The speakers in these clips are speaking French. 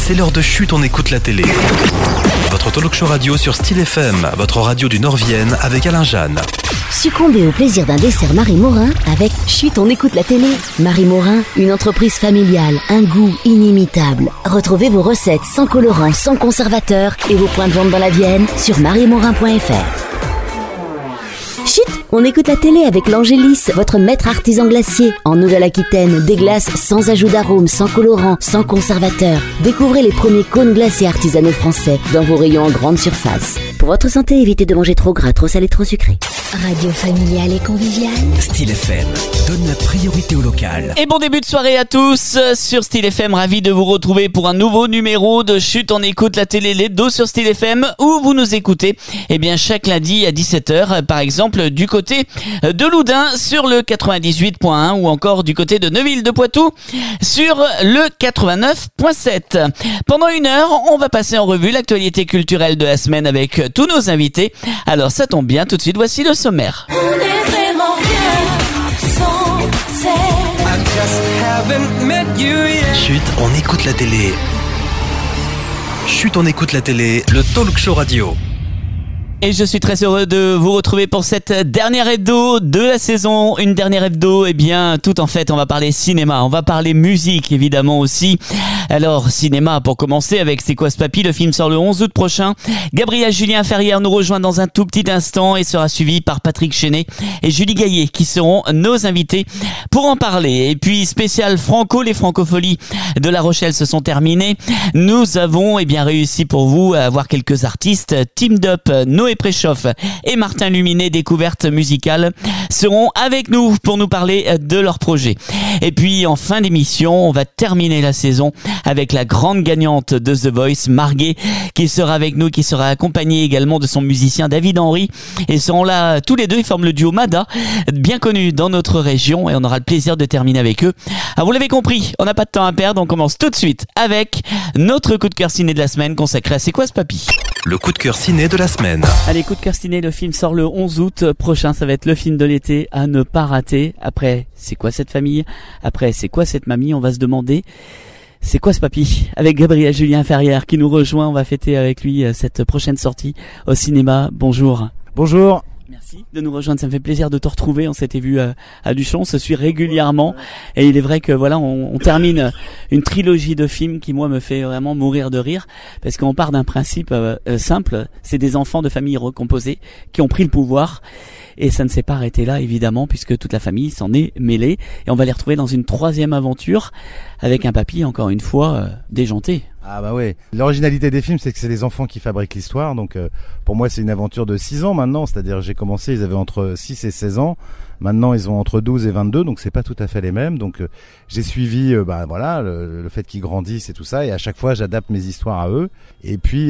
c'est l'heure de Chut, on écoute la télé. Votre talk show radio sur Style FM, votre radio du Nord-Vienne avec Alain Jeanne. Succombez au plaisir d'un dessert Marie Morin avec Chut, on écoute la télé. Marie Morin, une entreprise familiale, un goût inimitable. Retrouvez vos recettes sans colorant, sans conservateur et vos points de vente dans la Vienne sur mariemorin.fr. Chut, on écoute la télé avec l'Angélis, votre maître artisan glacier. En Nouvelle-Aquitaine, des glaces sans ajout d'arôme, sans colorant, sans conservateur. Découvrez les premiers cônes glacés artisanaux français dans vos rayons en grande surface. Pour votre santé, évitez de manger trop gras, trop salé, trop sucré. Radio familiale et conviviale. Style FM donne la priorité au local. Et bon début de soirée à tous sur Style FM. Ravi de vous retrouver pour un nouveau numéro de Chut, on écoute la télé, les dos sur Style FM, où vous nous écoutez chaque lundi à 17h, par exemple du côté de Loudun sur le 98.1 ou encore du côté de Neuville de Poitou sur le 89.7. Pendant une heure, on va passer en revue l'actualité culturelle de la semaine avec tous nos invités. Alors ça tombe bien, tout de suite voici le sommaire. On est vraiment bien sans elle. Chut, on écoute la télé. Chut, on écoute la télé, le talk show radio. Et je suis très heureux de vous retrouver pour cette dernière hebdo de la saison. Une dernière hebdo, tout en fait, on va parler cinéma, on va parler musique évidemment aussi. Alors, cinéma pour commencer avec C'est quoi ce papy? Le film sort le 11 août prochain. Gabriel Julien Ferrière nous rejoint dans un tout petit instant et sera suivi par Patrick Chenet et Julie Gaillet qui seront nos invités pour en parler. Et puis, spécial Franco, les francopholies de La Rochelle se sont terminées. Nous avons réussi pour vous à avoir quelques artistes. Teamed Up, Noé Préchoff et Martin Luminet, découverte musicale, seront avec nous pour nous parler de leur projet. Et puis en fin d'émission, on va terminer la saison avec la grande gagnante de The Voice, Marguet, qui sera avec nous, qui sera accompagnée également de son musicien David Henry, et seront là tous les deux, ils forment le duo Mada, bien connu dans notre région, et on aura le plaisir de terminer avec eux. Alors vous l'avez compris, on n'a pas de temps à perdre, on commence tout de suite avec notre coup de cœur ciné de la semaine consacré à C'est quoi ce papy? Le coup de cœur ciné de la semaine. Allez, coup de cœur ciné, le film sort le 11 août prochain, ça va être le film de l'été à ne pas rater. Après, c'est quoi cette famille? Après, c'est quoi cette mamie? On va se demander, c'est quoi ce papy? Avec Gabriel Julien Ferrière qui nous rejoint, on va fêter avec lui cette prochaine sortie au cinéma. Bonjour. Bonjour. Merci de nous rejoindre, ça me fait plaisir de te retrouver. On s'était vu à Luchon, on se suit régulièrement et il est vrai que voilà, on termine une trilogie de films qui moi me fait vraiment mourir de rire parce qu'on part d'un principe simple, c'est des enfants de familles recomposées qui ont pris le pouvoir et ça ne s'est pas arrêté là évidemment puisque toute la famille s'en est mêlée et on va les retrouver dans une troisième aventure avec un papy encore une fois déjanté. Ah bah ouais, l'originalité des films c'est que c'est les enfants qui fabriquent l'histoire, donc pour moi c'est une aventure de 6 ans maintenant, c'est-à-dire j'ai commencé, ils avaient entre 6 et 16 ans, maintenant ils ont entre 12 et 22, donc c'est pas tout à fait les mêmes, donc j'ai suivi le fait qu'ils grandissent et tout ça, et à chaque fois j'adapte mes histoires à eux, et puis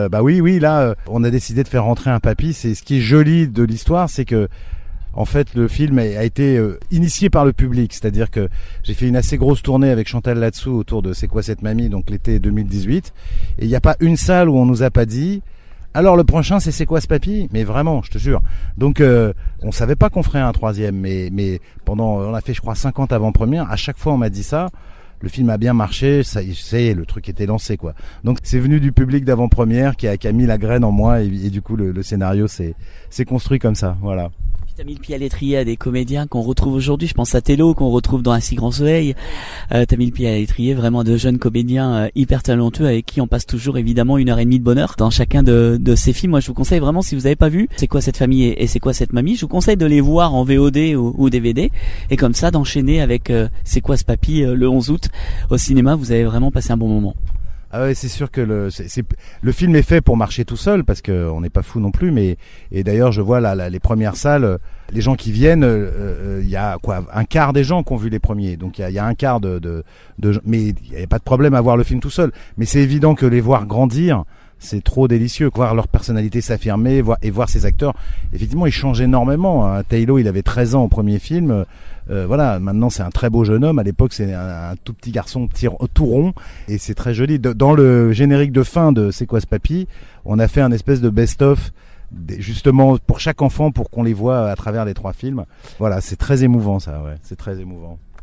là on a décidé de faire rentrer un papy, c'est ce qui est joli de l'histoire, c'est que en fait, le film a été initié par le public, c'est-à-dire que j'ai fait une assez grosse tournée avec Chantal Latsou autour de C'est quoi cette mamie, donc l'été 2018, et il n'y a pas une salle où on nous a pas dit alors le prochain c'est quoi ce papy, mais vraiment, je te jure. Donc on savait pas qu'on ferait un troisième, mais on a fait je crois 50 avant-premières, à chaque fois on m'a dit ça. Le film a bien marché, ça y est, le truc était lancé quoi. Donc c'est venu du public d'avant-première qui a mis la graine en moi et du coup le scénario s'est construit comme ça, voilà. T'as mis le pied à l'étrier à des comédiens qu'on retrouve aujourd'hui, je pense à Tello qu'on retrouve dans Un si grand soleil. T'as mis le pied à l'étrier vraiment de jeunes comédiens hyper talentueux avec qui on passe toujours évidemment 1h30 de bonheur dans chacun de ces films. Moi je vous conseille vraiment, si vous n'avez pas vu C'est quoi cette famille et C'est quoi cette mamie, je vous conseille de les voir en VOD ou DVD et comme ça d'enchaîner avec C'est quoi ce papy le 11 août au cinéma. Vous allez vraiment passer un bon moment. Ah ouais, c'est sûr que le film est fait pour marcher tout seul parce que on n'est pas fou non plus, et d'ailleurs je vois les premières salles, les gens qui viennent, il y a un quart des gens qui ont vu les premiers, donc il y a un quart mais il n'y a pas de problème à voir le film tout seul, mais c'est évident que les voir grandir, c'est trop délicieux, voir leur personnalité s'affirmer, voir ces acteurs, effectivement ils changent énormément, hein. Taylor il avait 13 ans au premier film, maintenant c'est un très beau jeune homme, à l'époque c'est un tout petit garçon tout rond, et c'est très joli. Dans le générique de fin de C'est quoi ce papy, on a fait un espèce de best-of justement pour chaque enfant pour qu'on les voit à travers les 3 films. Voilà, c'est très émouvant ça, ouais, c'est très émouvant.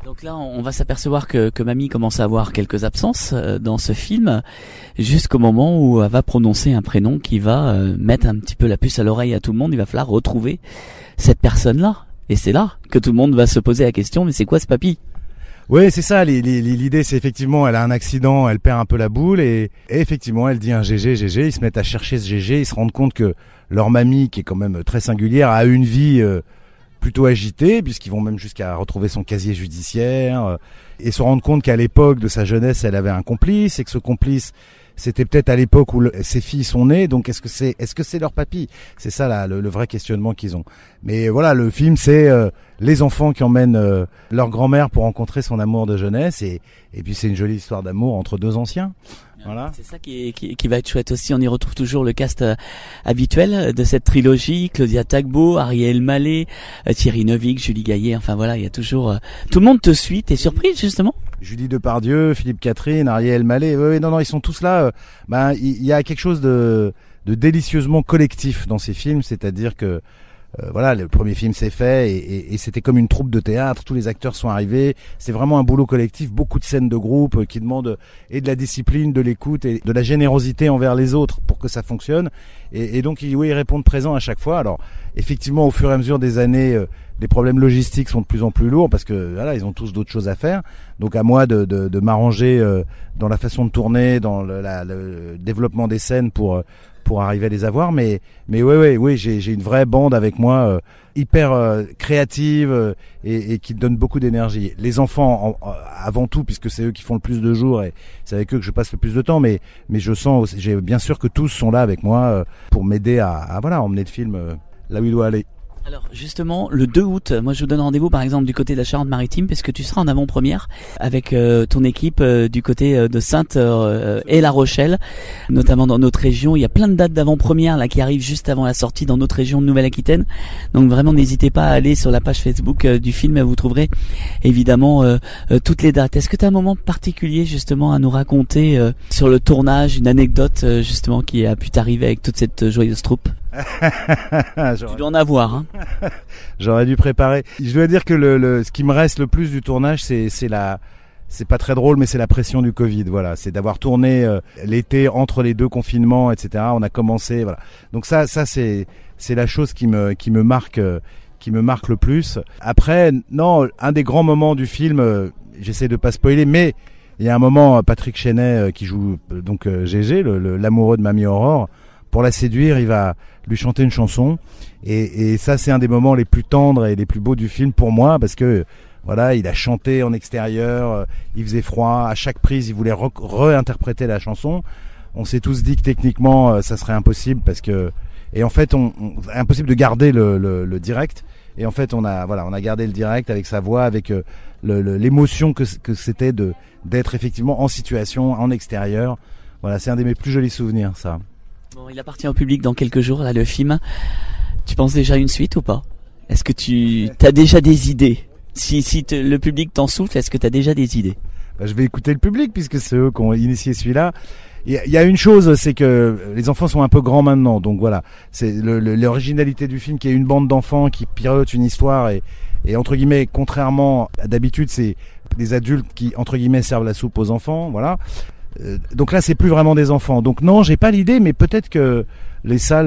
Donc là, on va s'apercevoir que Mamie commence à avoir quelques absences dans ce film, jusqu'au moment où elle va prononcer un prénom qui va mettre un petit peu la puce à l'oreille à tout le monde. Il va falloir retrouver cette personne-là. Et c'est là que tout le monde va se poser la question, mais c'est quoi ce papy ? Oui, c'est ça. L'idée, c'est effectivement, elle a un accident, elle perd un peu la boule et effectivement, elle dit un GG. Ils se mettent à chercher ce GG. Ils se rendent compte que leur mamie, qui est quand même très singulière, a une vie plutôt agitée, puisqu'ils vont même jusqu'à retrouver son casier judiciaire et se rendre compte qu'à l'époque de sa jeunesse, elle avait un complice et que ce complice, c'était peut-être à l'époque où ses filles sont nées. Donc est-ce que c'est leur papy ? C'est ça là, le vrai questionnement qu'ils ont. Mais voilà, le film, c'est les enfants qui emmènent leur grand-mère pour rencontrer son amour de jeunesse et puis c'est une jolie histoire d'amour entre deux anciens. Voilà. C'est ça qui va être chouette aussi. On y retrouve toujours le cast habituel de cette trilogie. Claudia Tagbo, Ariel Mallet, Thierry Neuvik, Julie Gaillet. Enfin voilà, il y a toujours... tout le monde te suit. T'es surprise justement ? Julie Depardieu, Philippe Catherine, Ariel Mallet. Oui, non, ils sont tous là. Il y a quelque chose de délicieusement collectif dans ces films. C'est-à-dire que voilà, le premier film s'est fait et c'était comme une troupe de théâtre, tous les acteurs sont arrivés, c'est vraiment un boulot collectif, beaucoup de scènes de groupe qui demandent et de la discipline, de l'écoute et de la générosité envers les autres pour que ça fonctionne et donc ils répondent présents à chaque fois. Alors effectivement au fur et à mesure des années les problèmes logistiques sont de plus en plus lourds parce que voilà, ils ont tous d'autres choses à faire. Donc à moi de m'arranger dans la façon de tourner, dans le développement des scènes pour arriver à les avoir, mais oui, j'ai une vraie bande avec moi hyper créative et qui donne beaucoup d'énergie. Les enfants avant tout, puisque c'est eux qui font le plus de jours et c'est avec eux que je passe le plus de temps, mais je sens aussi, j'ai bien sûr que tous sont là avec moi pour m'aider à emmener le film là où il doit aller. Alors justement, le 2 août, moi je vous donne rendez-vous par exemple du côté de la Charente-Maritime parce que tu seras en avant-première avec ton équipe du côté de Saintes et La Rochelle, notamment dans notre région. Il y a plein de dates d'avant-première là qui arrivent juste avant la sortie dans notre région de Nouvelle-Aquitaine. Donc vraiment n'hésitez pas à aller sur la page Facebook du film, vous trouverez évidemment toutes les dates. Est-ce que tu as un moment particulier justement à nous raconter sur le tournage, une anecdote justement qui a pu t'arriver avec toute cette joyeuse troupe ? Tu dois en avoir, hein. J'aurais dû préparer. Je dois dire que ce qui me reste le plus du tournage, c'est pas très drôle, mais c'est la pression du Covid. Voilà, c'est d'avoir tourné l'été entre les deux confinements, etc. On a commencé, voilà. Donc ça c'est la chose qui me marque le plus. Après, non, un des grands moments du film, j'essaie de pas spoiler, mais il y a un moment, Patrick Chenet qui joue donc GG, l'amoureux de Mamie Aurore. Pour la séduire, il va lui chanter une chanson et ça c'est un des moments les plus tendres et les plus beaux du film pour moi parce que voilà, il a chanté en extérieur, il faisait froid, à chaque prise il voulait réinterpréter la chanson. On s'est tous dit que techniquement ça serait impossible parce que et en fait impossible de garder le direct et en fait on a gardé le direct avec sa voix, avec l'émotion que c'était d'être effectivement en situation en extérieur. Voilà, c'est un de mes plus jolis souvenirs ça. Bon, il appartient au public dans quelques jours, là, le film. Tu penses déjà à une suite ou pas ? Est-ce que tu as déjà des idées ? Si le public t'en souffle, est-ce que tu as déjà des idées ? Je vais écouter le public puisque c'est eux qui ont initié celui-là. Il y a une chose, c'est que les enfants sont un peu grands maintenant, donc voilà. C'est l'originalité du film qui est une bande d'enfants qui pilotent une histoire et entre guillemets, contrairement à d'habitude, c'est des adultes qui entre guillemets servent la soupe aux enfants, voilà. Donc là c'est plus vraiment des enfants. Donc non, j'ai pas l'idée, mais peut-être que les salles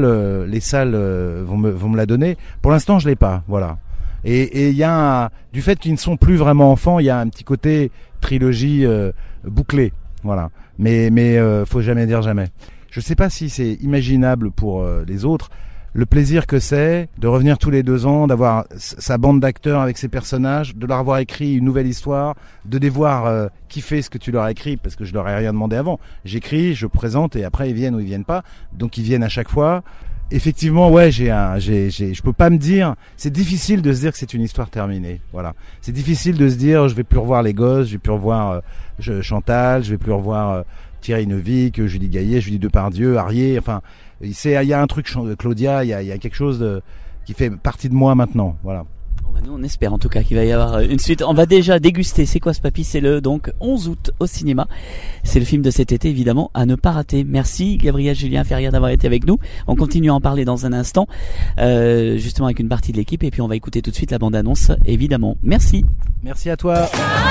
vont me la donner. Pour l'instant, je l'ai pas, voilà. Et il y a du fait qu'ils ne sont plus vraiment enfants, il y a un petit côté trilogie bouclée, voilà. Mais faut jamais dire jamais. Je sais pas si c'est imaginable pour les autres. Le plaisir que c'est de revenir tous les 2 ans, d'avoir sa bande d'acteurs avec ses personnages, de leur avoir écrit une nouvelle histoire, de les voir kiffer ce que tu leur as écrit, parce que je leur ai rien demandé avant. J'écris, je présente et après ils viennent ou ils viennent pas. Donc ils viennent à chaque fois. Effectivement, ouais, je peux pas me dire, c'est difficile de se dire que c'est une histoire terminée. Voilà. C'est difficile de se dire, je vais plus revoir les gosses, je vais plus revoir Chantal, je vais plus revoir Thierry Neuvik, Julie Gaillet, Julie Depardieu, Ariel, enfin, il y a un truc, Claudia, il y a quelque chose qui fait partie de moi maintenant, voilà. Nous on espère en tout cas qu'il va y avoir une suite. On va déjà déguster C'est quoi ce papy? C'est le donc 11 août au cinéma. C'est le film de cet été évidemment à ne pas rater. Merci Gabriel Julien Ferrière d'avoir été avec nous. On continue à en parler dans un instant, justement avec une partie de l'équipe, et puis on va écouter tout de suite la bande-annonce évidemment. Merci. Merci à toi.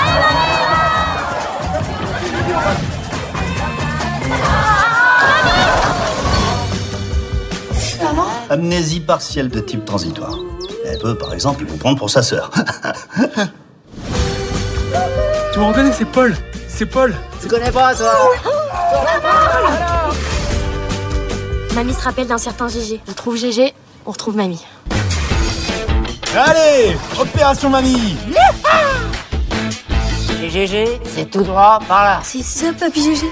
Amnésie partielle de type transitoire. Elle peut, par exemple, vous prendre pour sa sœur. Tu me reconnais, c'est Paul. C'est Paul. Tu connais pas, toi? Mamie se rappelle d'un certain Gégé. Je trouve Gégé, on retrouve Mamie. Allez, opération mamie. Et Gégé, c'est tout droit par là. C'est ça, papy Gégé.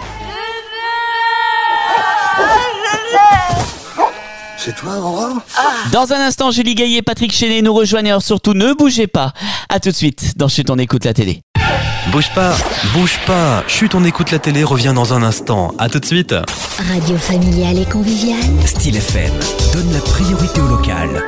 C'est toi, Aurore? Dans un instant, Julie Gaillet et Patrick Chenet nous rejoignent. Alors surtout, ne bougez pas. À tout de suite dans Chut, on écoute la télé. Bouge pas, bouge pas. Chut, on écoute la télé revient dans un instant. À tout de suite. Radio familiale et conviviale. Style FM donne la priorité au local.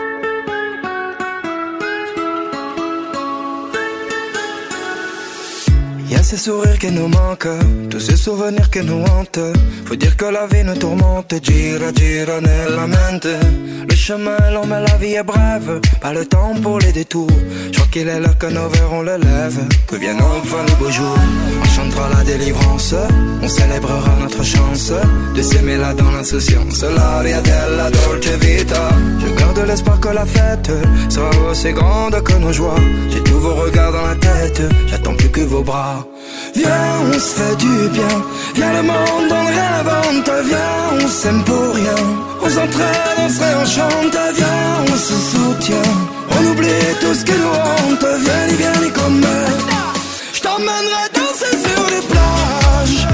Y'a ces sourires qui nous manquent, tous ces souvenirs qui nous hantent. Faut dire que la vie nous tourmente, gira gira nella mente. Le chemin est long mais la vie est brève, pas le temps pour les détours. Je crois qu'il est là que nos verres on le lève, que viennent enfin les beaux jours. On chantera la délivrance, on célébrera notre chance de s'aimer là dans l'insouciance. L'aria della dolce vita. Je garde l'espoir que la fête sera aussi grande que nos joies. J'ai tous vos regards dans la tête, j'attends plus que vos bras. Viens, on se fait du bien. Viens, le monde on réinvente. Viens, on s'aime pour rien. On s'entraide, on se réenchante. Viens, on se soutient. On oublie tout ce qui nous hante. Viens, comme je t'emmènerai danser sur les plages.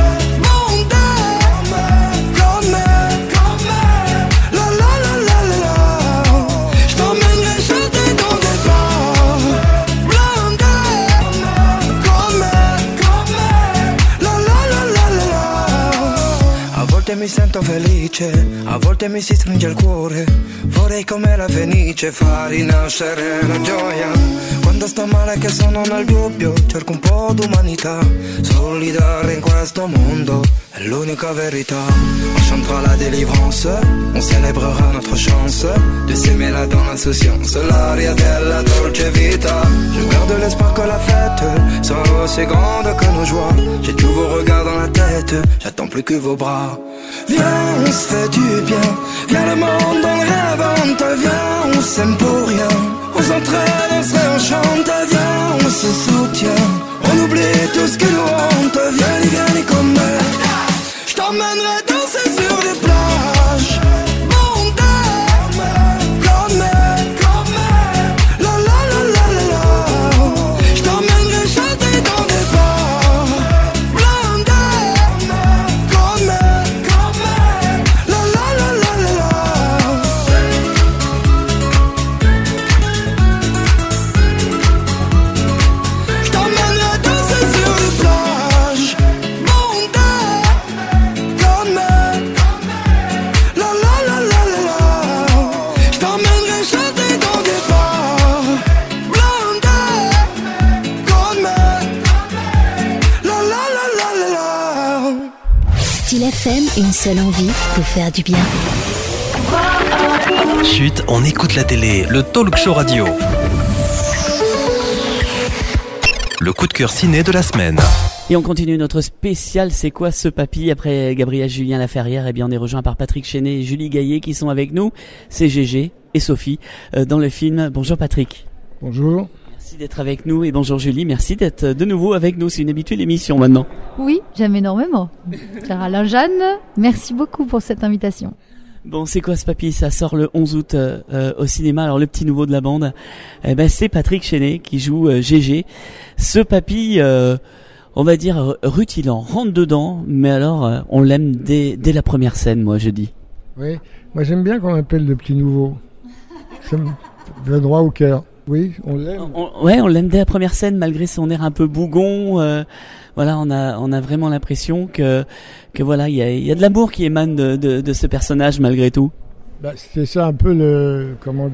A volte mi sento felice, a volte mi si stringe il cuore. Vorrei come la fenice far rinascere la gioia. Quando sto male che sono nel dubbio, cerco un po' d'umanità. Solidare in questo mondo è l'unica verità. On chantera la délivrance, on célébrera notre chance de s'aimer là dans l'insouciance. L'aria della dolce vita. Je garde l'espoir que la fête sera aussi grande que nos joies. J'ai tous vos regards dans la tête, j'attends plus que vos bras. Viens, on se fait du bien. Viens, le monde on réinvente. Viens, on s'aime pour rien. On s'entraide, on se réenchante. Viens, on se soutient. On oublie tout ce qui nous hante. Viens, comme je t'emmènerai danser sur les plages. Style FM, une seule envie, vous faire du bien. Chut, on écoute la télé, le talk show radio. Le coup de cœur ciné de la semaine. Et on continue notre spécial C'est quoi ce papy? Après Gabriel Julien Laferrière, eh bien on est rejoint par Patrick Chenet et Julie Gaillet qui sont avec nous. C'est Gégé et Sophie dans le film. Bonjour Patrick. Bonjour. Merci d'être avec nous et bonjour Julie, merci d'être de nouveau avec nous. C'est une habituée l'émission maintenant. Oui, j'aime énormément. Cher Alain Jeanne, merci beaucoup pour cette invitation. Bon, c'est quoi ce papy? Ça sort le 11 août au cinéma. Alors le petit nouveau de la bande, c'est Patrick Chenet qui joue Gégé. Ce papy, on va dire rutilant, rentre dedans, mais alors on l'aime dès la première scène, moi je dis. Oui, moi j'aime bien qu'on m'appelle le petit nouveau. Ça me va droit au cœur. Oui, on l'aime. On l'aime dès la première scène, malgré son air un peu bougon. Voilà, on a vraiment l'impression que voilà, il y a de l'amour qui émane de ce personnage malgré tout. C'était ça un peu le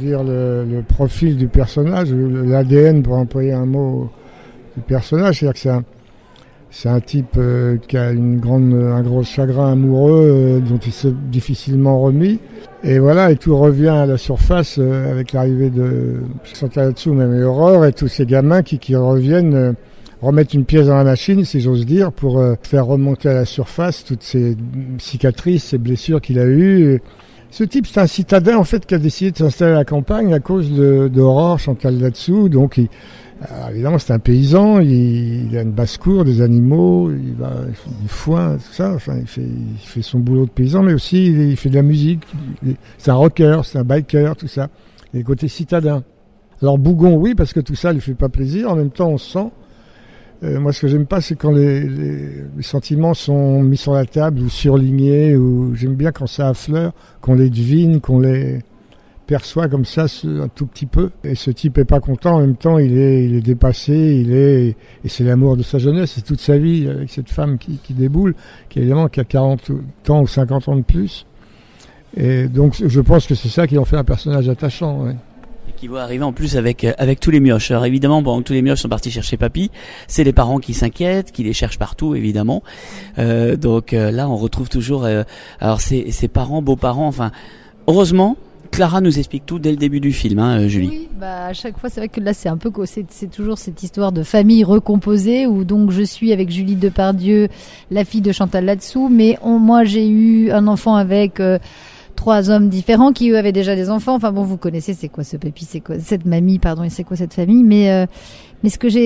profil du personnage, l'ADN pour employer un mot du personnage, c'est-à-dire que c'est un type qui a un gros chagrin amoureux dont il s'est difficilement remis. Et voilà, et tout revient à la surface avec l'arrivée de Chantal là-dessous, même et Aurore, et tous ces gamins qui reviennent remettre une pièce dans la machine, si j'ose dire, pour faire remonter à la surface toutes ces cicatrices, ces blessures qu'il a eues. Ce type, c'est un citadin, en fait, qui a décidé de s'installer à la campagne à cause d'Aurore, Chantal là-dessous. Donc, évidemment, c'est un paysan, il a une basse-cour, des animaux, il fait du foin, tout ça. Enfin, il fait son boulot de paysan, mais aussi il fait de la musique. C'est un rocker, c'est un biker, tout ça. Et le côté citadin. Alors, Bougon, oui, parce que tout ça lui fait pas plaisir. En même temps, on se sent. Moi, ce que j'aime pas, c'est quand les sentiments sont mis sur la table ou surlignés. Ou j'aime bien quand ça affleure, qu'on les devine, qu'on les perçoit comme ça un tout petit peu. Et ce type est pas content. En même temps, il est dépassé. Et c'est l'amour de sa jeunesse, c'est toute sa vie avec cette femme qui déboule, qui évidemment qui a 40 ans ou 50 ans de plus. Et donc, je pense que c'est ça qui en fait un personnage attachant. Ouais. Et qui va arriver en plus avec tous les mioches. Alors évidemment, bon, tous les mioches sont partis chercher papy. C'est les parents qui s'inquiètent, qui les cherchent partout, évidemment. Donc là, on retrouve toujours alors ces parents, beaux-parents. Enfin, heureusement, Clara nous explique tout dès le début du film, hein, Julie. Oui, à chaque fois, c'est vrai que là, c'est toujours cette histoire de famille recomposée où donc je suis avec Julie Depardieu, la fille de Chantal là-dessous, mais moi j'ai eu un enfant avec 3 hommes différents qui eux avaient déjà des enfants. Enfin bon, vous connaissez c'est quoi ce papy, c'est quoi cette mamie, pardon, et c'est quoi cette famille. Mais ce que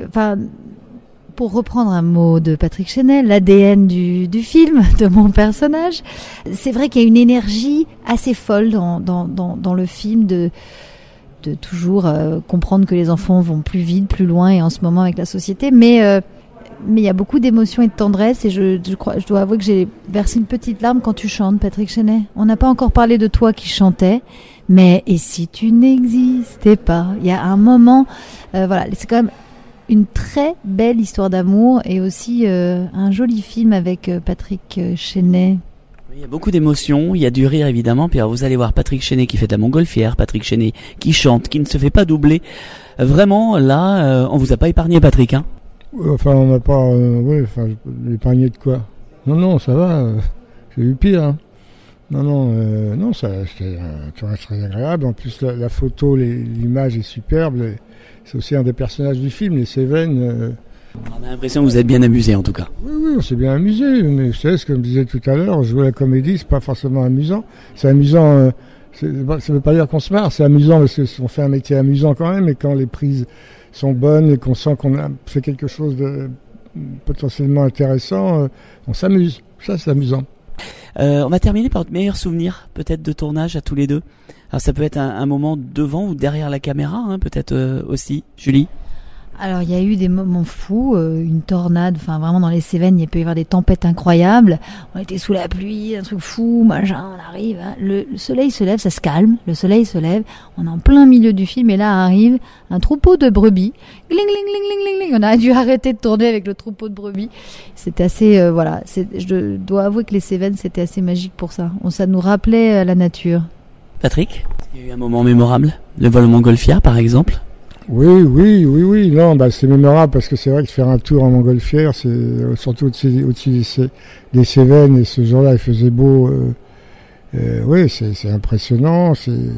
pour reprendre un mot de Patrick Chenet, l'ADN du film, de mon personnage, c'est vrai qu'il y a une énergie assez folle dans le film de toujours comprendre que les enfants vont plus vite, plus loin, et en ce moment avec la société, mais il y a beaucoup d'émotions et de tendresse, et je dois avouer que j'ai versé une petite larme quand tu chantes, Patrick Chenet. On n'a pas encore parlé de toi qui chantais, mais et si tu n'existais pas? Il y a un moment, voilà, c'est quand même une très belle histoire d'amour, et aussi un joli film avec Patrick Chenet. Il y a beaucoup d'émotions, il y a du rire évidemment, puis alors vous allez voir Patrick Chenet qui fait de la montgolfière, Patrick Chenet qui chante, qui ne se fait pas doubler. Vraiment, là, on vous a pas épargné, Patrick, hein? Enfin, on n'a pas... épargné de quoi? Non, ça va, j'ai eu pire, hein. Non, c'était un tournage très agréable. En plus, la photo, l'image est superbe. C'est aussi un des personnages du film, les Cévennes. On a l'impression que vous êtes bien amusé, en tout cas. Oui, on s'est bien amusé. Mais vous savez, ce que je disais tout à l'heure, jouer la comédie, c'est pas forcément amusant. C'est amusant, ça veut pas dire qu'on se marre, c'est amusant parce qu'on fait un métier amusant quand même, et quand les prises sont bonnes et qu'on sent qu'on a fait quelque chose de potentiellement intéressant, on s'amuse. Ça, c'est amusant. On va terminer par votre meilleur souvenir, peut-être, de tournage à tous les deux. Alors ça peut être un moment devant ou derrière la caméra, hein, peut-être aussi. Julie? Alors il y a eu des moments fous, une tornade, enfin vraiment dans les Cévennes, il peut y avoir des tempêtes incroyables. On était sous la pluie, un truc fou, machin, on arrive, hein. Le soleil se lève, ça se calme, le soleil se lève, on est en plein milieu du film et là arrive un troupeau de brebis. Gling, gling, gling, gling, gling. On a dû arrêter de tourner avec le troupeau de brebis. C'était assez, je dois avouer que les Cévennes c'était assez magique pour ça. Ça nous rappelait la nature. Patrick, il y a eu un moment mémorable, le vol en montgolfière par exemple? Oui. Non, c'est mémorable parce que c'est vrai que faire un tour en montgolfière, c'est surtout au-dessus des Cévennes, et ce jour-là, il faisait beau. Oui, c'est impressionnant.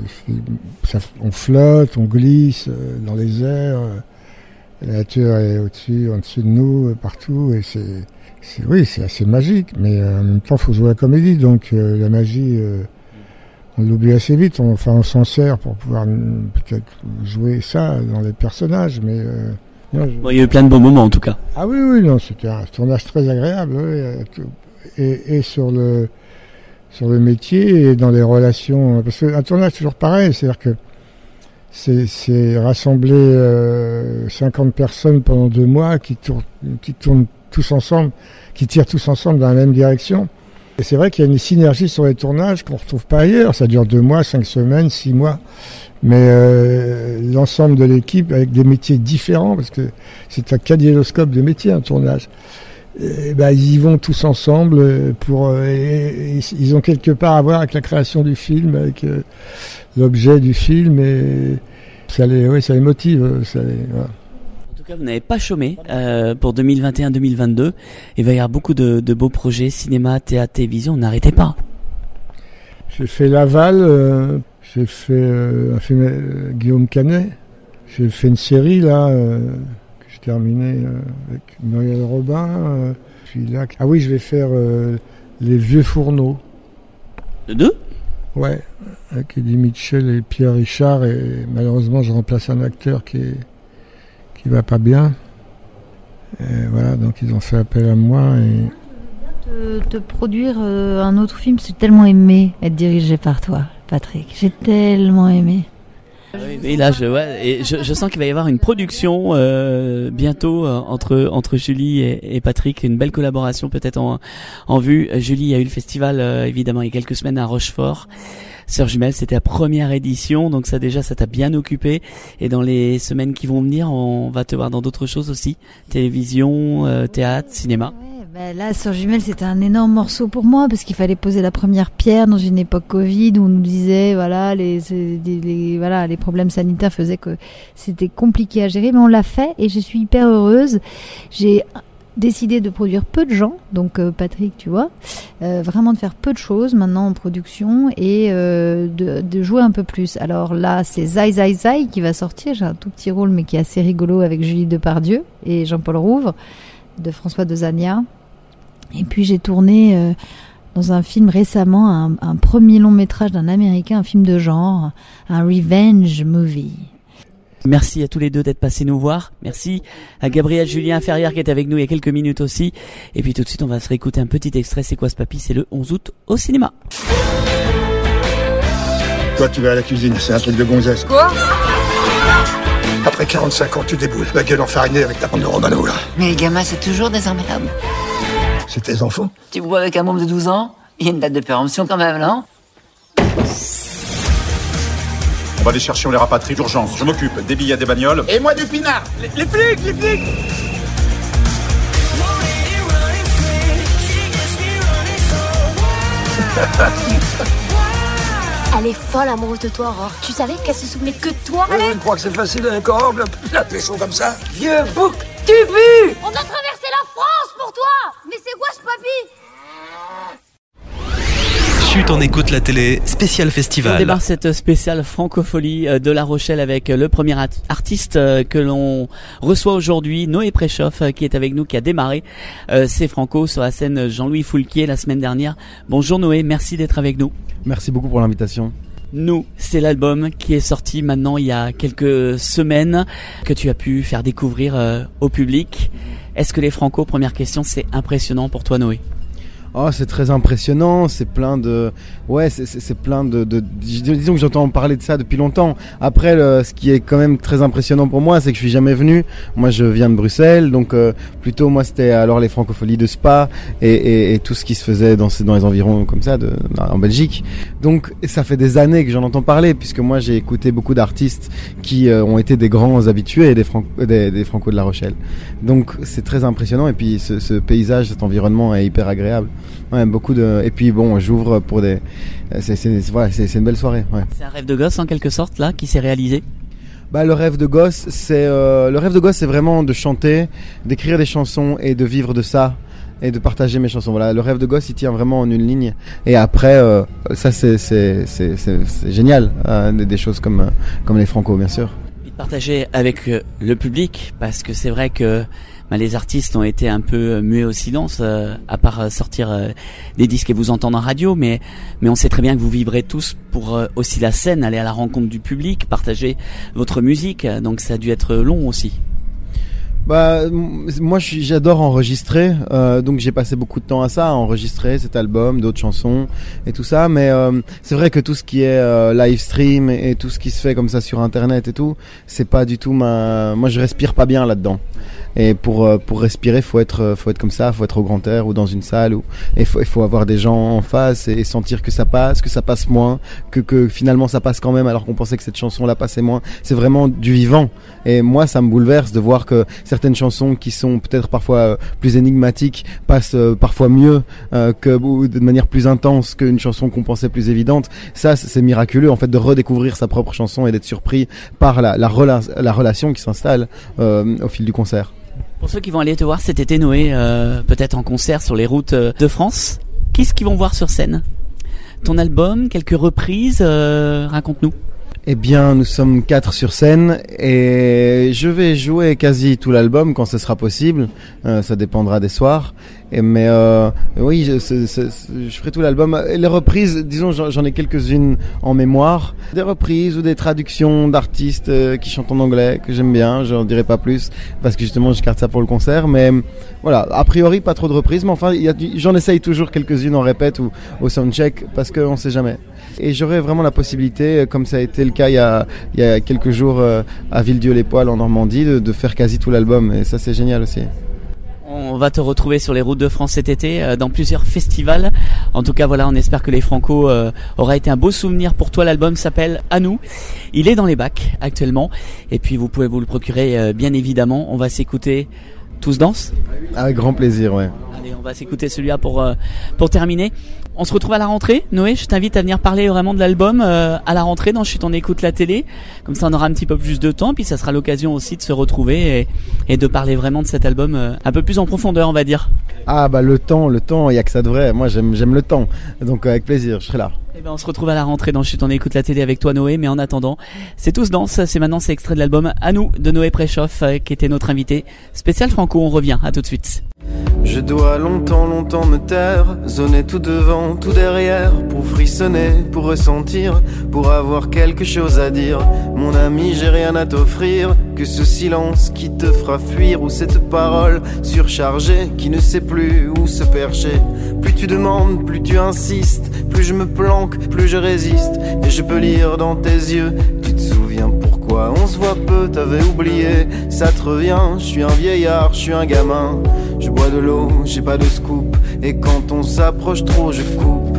On flotte, on glisse dans les airs. La nature est au-dessus, en dessous de nous, partout, et c'est assez magique. Mais en même temps, il faut jouer à la comédie, donc la magie. On l'oublie assez vite, on s'en sert pour pouvoir peut-être jouer ça dans les personnages, mais... il y a eu plein de bons moments en tout cas. Ah oui, non, c'était un tournage très agréable, oui, et sur le métier et dans les relations, parce qu'un tournage toujours pareil, c'est-à-dire que c'est rassembler 50 personnes pendant 2 mois qui tournent tous ensemble, qui tirent tous ensemble dans la même direction. Et c'est vrai qu'il y a une synergie sur les tournages qu'on ne retrouve pas ailleurs. Ça dure 2 mois, 5 semaines, 6 mois. Mais l'ensemble de l'équipe avec des métiers différents, parce que c'est un kaléidoscope de métiers, un tournage. ils y vont tous ensemble ils ont quelque part à voir avec la création du film, avec l'objet du film, et ça les motive. Voilà. En tout cas, vous n'avez pas chômé pour 2021-2022. Il va y avoir beaucoup de beaux projets, cinéma, théâtre, télévision. N'arrêtez pas. J'ai fait Laval, j'ai fait un film Guillaume Canet, j'ai fait une série là que j'ai terminée avec Muriel Robin. Puis là, je vais faire Les Vieux Fourneaux. Le 2 ? Ouais, avec Eddie Mitchell et Pierre Richard, et malheureusement je remplace un acteur qui va pas bien. Et voilà, donc ils ont fait appel à moi. Te produire un autre film, j'ai tellement aimé être dirigé par toi, Patrick. J'ai tellement aimé. Oui, mais là, je sens qu'il va y avoir une production bientôt entre Julie et Patrick, une belle collaboration peut-être en vue. Julie a eu le festival évidemment il y a quelques semaines à Rochefort. Sœurs Jumelles, c'était la première édition, donc ça t'a bien occupé. Et dans les semaines qui vont venir, on va te voir dans d'autres choses aussi, télévision, théâtre, cinéma. Là, Sœurs Jumelles, c'était un énorme morceau pour moi parce qu'il fallait poser la première pierre dans une époque Covid où on nous disait les problèmes sanitaires faisaient que c'était compliqué à gérer, mais on l'a fait et je suis hyper heureuse. J'ai décidé de produire peu de gens, donc Patrick, tu vois, vraiment de faire peu de choses maintenant en production et de jouer un peu plus. Alors là, c'est Zai Zai Zai qui va sortir. J'ai un tout petit rôle mais qui est assez rigolo avec Julie Depardieu et Jean-Paul Rouve de François Dezania. Et puis j'ai tourné dans un film récemment, un premier long métrage d'un Américain, un film de genre, un revenge movie. Merci à tous les deux d'être passés nous voir. Merci à Gabriel Julien Ferrière qui est avec nous il y a quelques minutes aussi. Et puis tout de suite on va se réécouter un petit extrait. C'est quoi ce papy ? C'est le 11 août au cinéma. Toi tu vas à la cuisine, c'est un truc de gonzesse. Quoi ? Après 45 ans tu déboules, la gueule enfarinée avec ta bande de Romano là. Mais les gamins c'est toujours désagréable. C'est tes enfants ? Tu bois avec un môme de 12 ans ? Il y a une date de péremption quand même, non ? On va les chercher, on les rapatrie d'urgence. Je m'occupe des billets, des bagnoles. Et moi du pinard. Les flics, les flics. Elle est folle amoureuse de toi, Aurore. Tu savais qu'elle se souvenait que de toi? Je crois que c'est facile avec Aurore, la pécho comme ça. Vieux bouc, tu bu. On a traversé la France pour toi. Mais c'est quoi ce papy? Chut, on écoute la télé, spécial festival. On démarre cette spéciale francophonie de La Rochelle avec le premier artiste que l'on reçoit aujourd'hui, Noé Préchoff, qui est avec nous, qui a démarré ses Franco sur la scène Jean-Louis Foulquier la semaine dernière. Bonjour Noé, merci d'être avec nous. Merci beaucoup pour l'invitation. Nous, c'est l'album qui est sorti maintenant il y a quelques semaines, que tu as pu faire découvrir au public. Est-ce que les Franco, première question, c'est impressionnant pour toi Noé? Oh, c'est très impressionnant, c'est plein de... Ouais, c'est plein de... Disons que j'entends parler de ça depuis longtemps. Après, ce qui est quand même très impressionnant pour moi, c'est que je suis jamais venu. Moi, je viens de Bruxelles, donc plutôt, moi, c'était alors les francopholies de Spa et tout ce qui se faisait dans les environs comme ça, en Belgique. Donc, ça fait des années que j'en entends parler, puisque moi, j'ai écouté beaucoup d'artistes qui ont été des grands habitués des Franco de La Rochelle. Donc, c'est très impressionnant, et puis ce paysage, cet environnement est hyper agréable. Ouais, beaucoup de... Et puis bon, j'ouvre pour des... C'est une belle soirée. Ouais. C'est un rêve de gosse en quelque sorte là qui s'est réalisé. Le rêve de gosse, c'est vraiment de chanter, d'écrire des chansons et de vivre de ça et de partager mes chansons. Voilà, le rêve de gosse, il tient vraiment en une ligne. Et après, ça c'est génial, des choses comme les Franco, bien sûr. Et de partager avec le public, parce que c'est vrai que les artistes ont été un peu muets au silence, à part sortir des disques et vous entendre en radio, mais on sait très bien que vous vibrez tous pour aussi la scène, aller à la rencontre du public, partager votre musique, donc ça a dû être long aussi. Moi j'adore enregistrer, donc j'ai passé beaucoup de temps à ça, à enregistrer cet album, d'autres chansons et tout ça, mais c'est vrai que tout ce qui est live stream et tout ce qui se fait comme ça sur internet et tout, c'est pas du tout moi je respire pas bien là-dedans. Et pour respirer, faut être comme ça, faut être au grand air ou dans une salle il faut avoir des gens en face et sentir que ça passe moins, que finalement ça passe quand même alors qu'on pensait que cette chanson là passait moins. C'est vraiment du vivant. Et moi ça me bouleverse de voir que certaines certaines chansons qui sont peut-être parfois plus énigmatiques passent parfois mieux ou de manière plus intense qu'une chanson qu'on pensait plus évidente. Ça, c'est miraculeux en fait de redécouvrir sa propre chanson et d'être surpris par la relation qui s'installe au fil du concert. Pour ceux qui vont aller te voir cet été, Noé, peut-être en concert sur les routes de France, qu'est-ce qu'ils vont voir sur scène? Ton album, quelques reprises, raconte-nous. Eh bien, nous sommes 4 sur scène et je vais jouer quasi tout l'album quand ce sera possible. Ça dépendra des soirs. Mais oui, je ferai tout l'album. Et les reprises, disons, j'en ai quelques-unes en mémoire. Des reprises ou des traductions d'artistes qui chantent en anglais que j'aime bien. Je n'en dirai pas plus parce que justement, je garde ça pour le concert. Mais voilà, a priori, pas trop de reprises. Mais enfin, j'en essaye toujours quelques-unes en répète ou au soundcheck parce qu'on ne sait jamais. Et j'aurai vraiment la possibilité, comme ça a été le cas il y a quelques jours à Villedieu-les-Poêles en Normandie, de faire quasi tout l'album. Et ça, c'est génial aussi. On va te retrouver sur les routes de France cet été dans plusieurs festivals. En tout cas, voilà, on espère que les Franco aura été un beau souvenir pour toi. L'album s'appelle À nous. Il est dans les bacs actuellement. Et puis, vous pouvez vous le procurer bien évidemment. On va s'écouter Tous dansent. Avec grand plaisir, ouais. Allez, on va s'écouter celui-là pour terminer. On se retrouve à la rentrée. Noé, je t'invite à venir parler vraiment de l'album à la rentrée dans Chut on écoute la télé. Comme ça, on aura un petit peu plus de temps. Puis ça sera l'occasion aussi de se retrouver et de parler vraiment de cet album un peu plus en profondeur, on va dire. Ah bah le temps, il y a que ça de vrai. Moi, j'aime le temps. Donc avec plaisir, je serai là. Eh ben, on se retrouve à la rentrée dans Chut on écoute la télé avec toi, Noé. Mais en attendant, c'est Tous dansent. C'est extrait de l'album À nous de Noé Préchoff qui était notre invité spécial Franco. On revient. À tout de suite. Je dois longtemps me taire, zoner tout devant, tout derrière, pour frissonner, pour ressentir, pour avoir quelque chose à dire. Mon ami, j'ai rien à t'offrir, que ce silence qui te fera fuir, ou cette parole surchargée qui ne sait plus où se percher. Plus tu demandes, plus tu insistes, plus je me planque, plus je résiste, et je peux lire dans tes yeux. Tu te souviens pourquoi on se voit peu, t'avais oublié, ça te revient. Je suis un vieillard, je suis un gamin, je bois de l'eau, j'ai pas de scoop, et quand on s'approche trop, je coupe.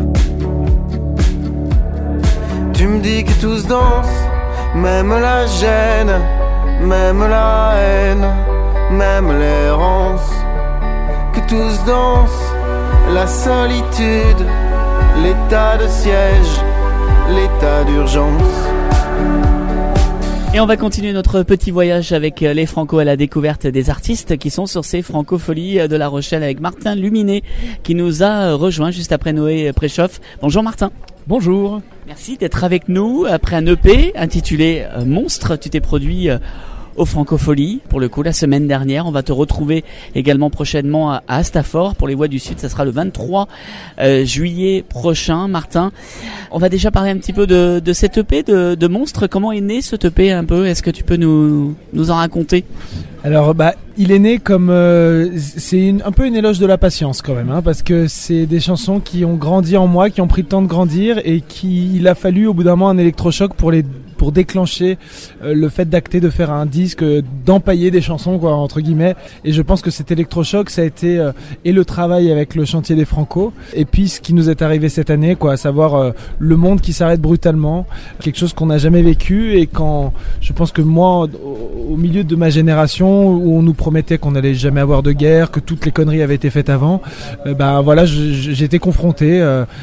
Tu me dis que tous dansent, même la gêne, même la haine, même l'errance. Que tous dansent, la solitude, l'état de siège, l'état d'urgence. Et on va continuer notre petit voyage avec les Franco à la découverte des artistes qui sont sur ces Francofolies de La Rochelle avec Martin Luminet qui nous a rejoint juste après Noé Préchoff. Bonjour Martin. Bonjour. Merci d'être avec nous après un EP intitulé Monstre. Tu t'es produit aux Francofolies pour le coup la semaine dernière. On va te retrouver également prochainement à Astafort pour les Voix du Sud. Ça sera le 23 juillet prochain. Martin, on va déjà parler un petit peu de cet EP de Monstre. Comment est né cet EP un peu? Est-ce que tu peux nous en raconter? Alors il est né comme c'est un peu une éloge de la patience quand même, parce que c'est des chansons qui ont grandi en moi, qui ont pris le temps de grandir et il a fallu au bout d'un moment un électrochoc pour déclencher le fait d'acter de faire un disque, d'empailler des chansons quoi entre guillemets. Et je pense que cet électrochoc ça a été et le travail avec le chantier des Franco et puis ce qui nous est arrivé cette année quoi, à savoir le monde qui s'arrête brutalement, quelque chose qu'on n'a jamais vécu. Et quand je pense que moi au milieu de ma génération où on nous promettait qu'on n'allait jamais avoir de guerre, que toutes les conneries avaient été faites avant, voilà, j'étais confronté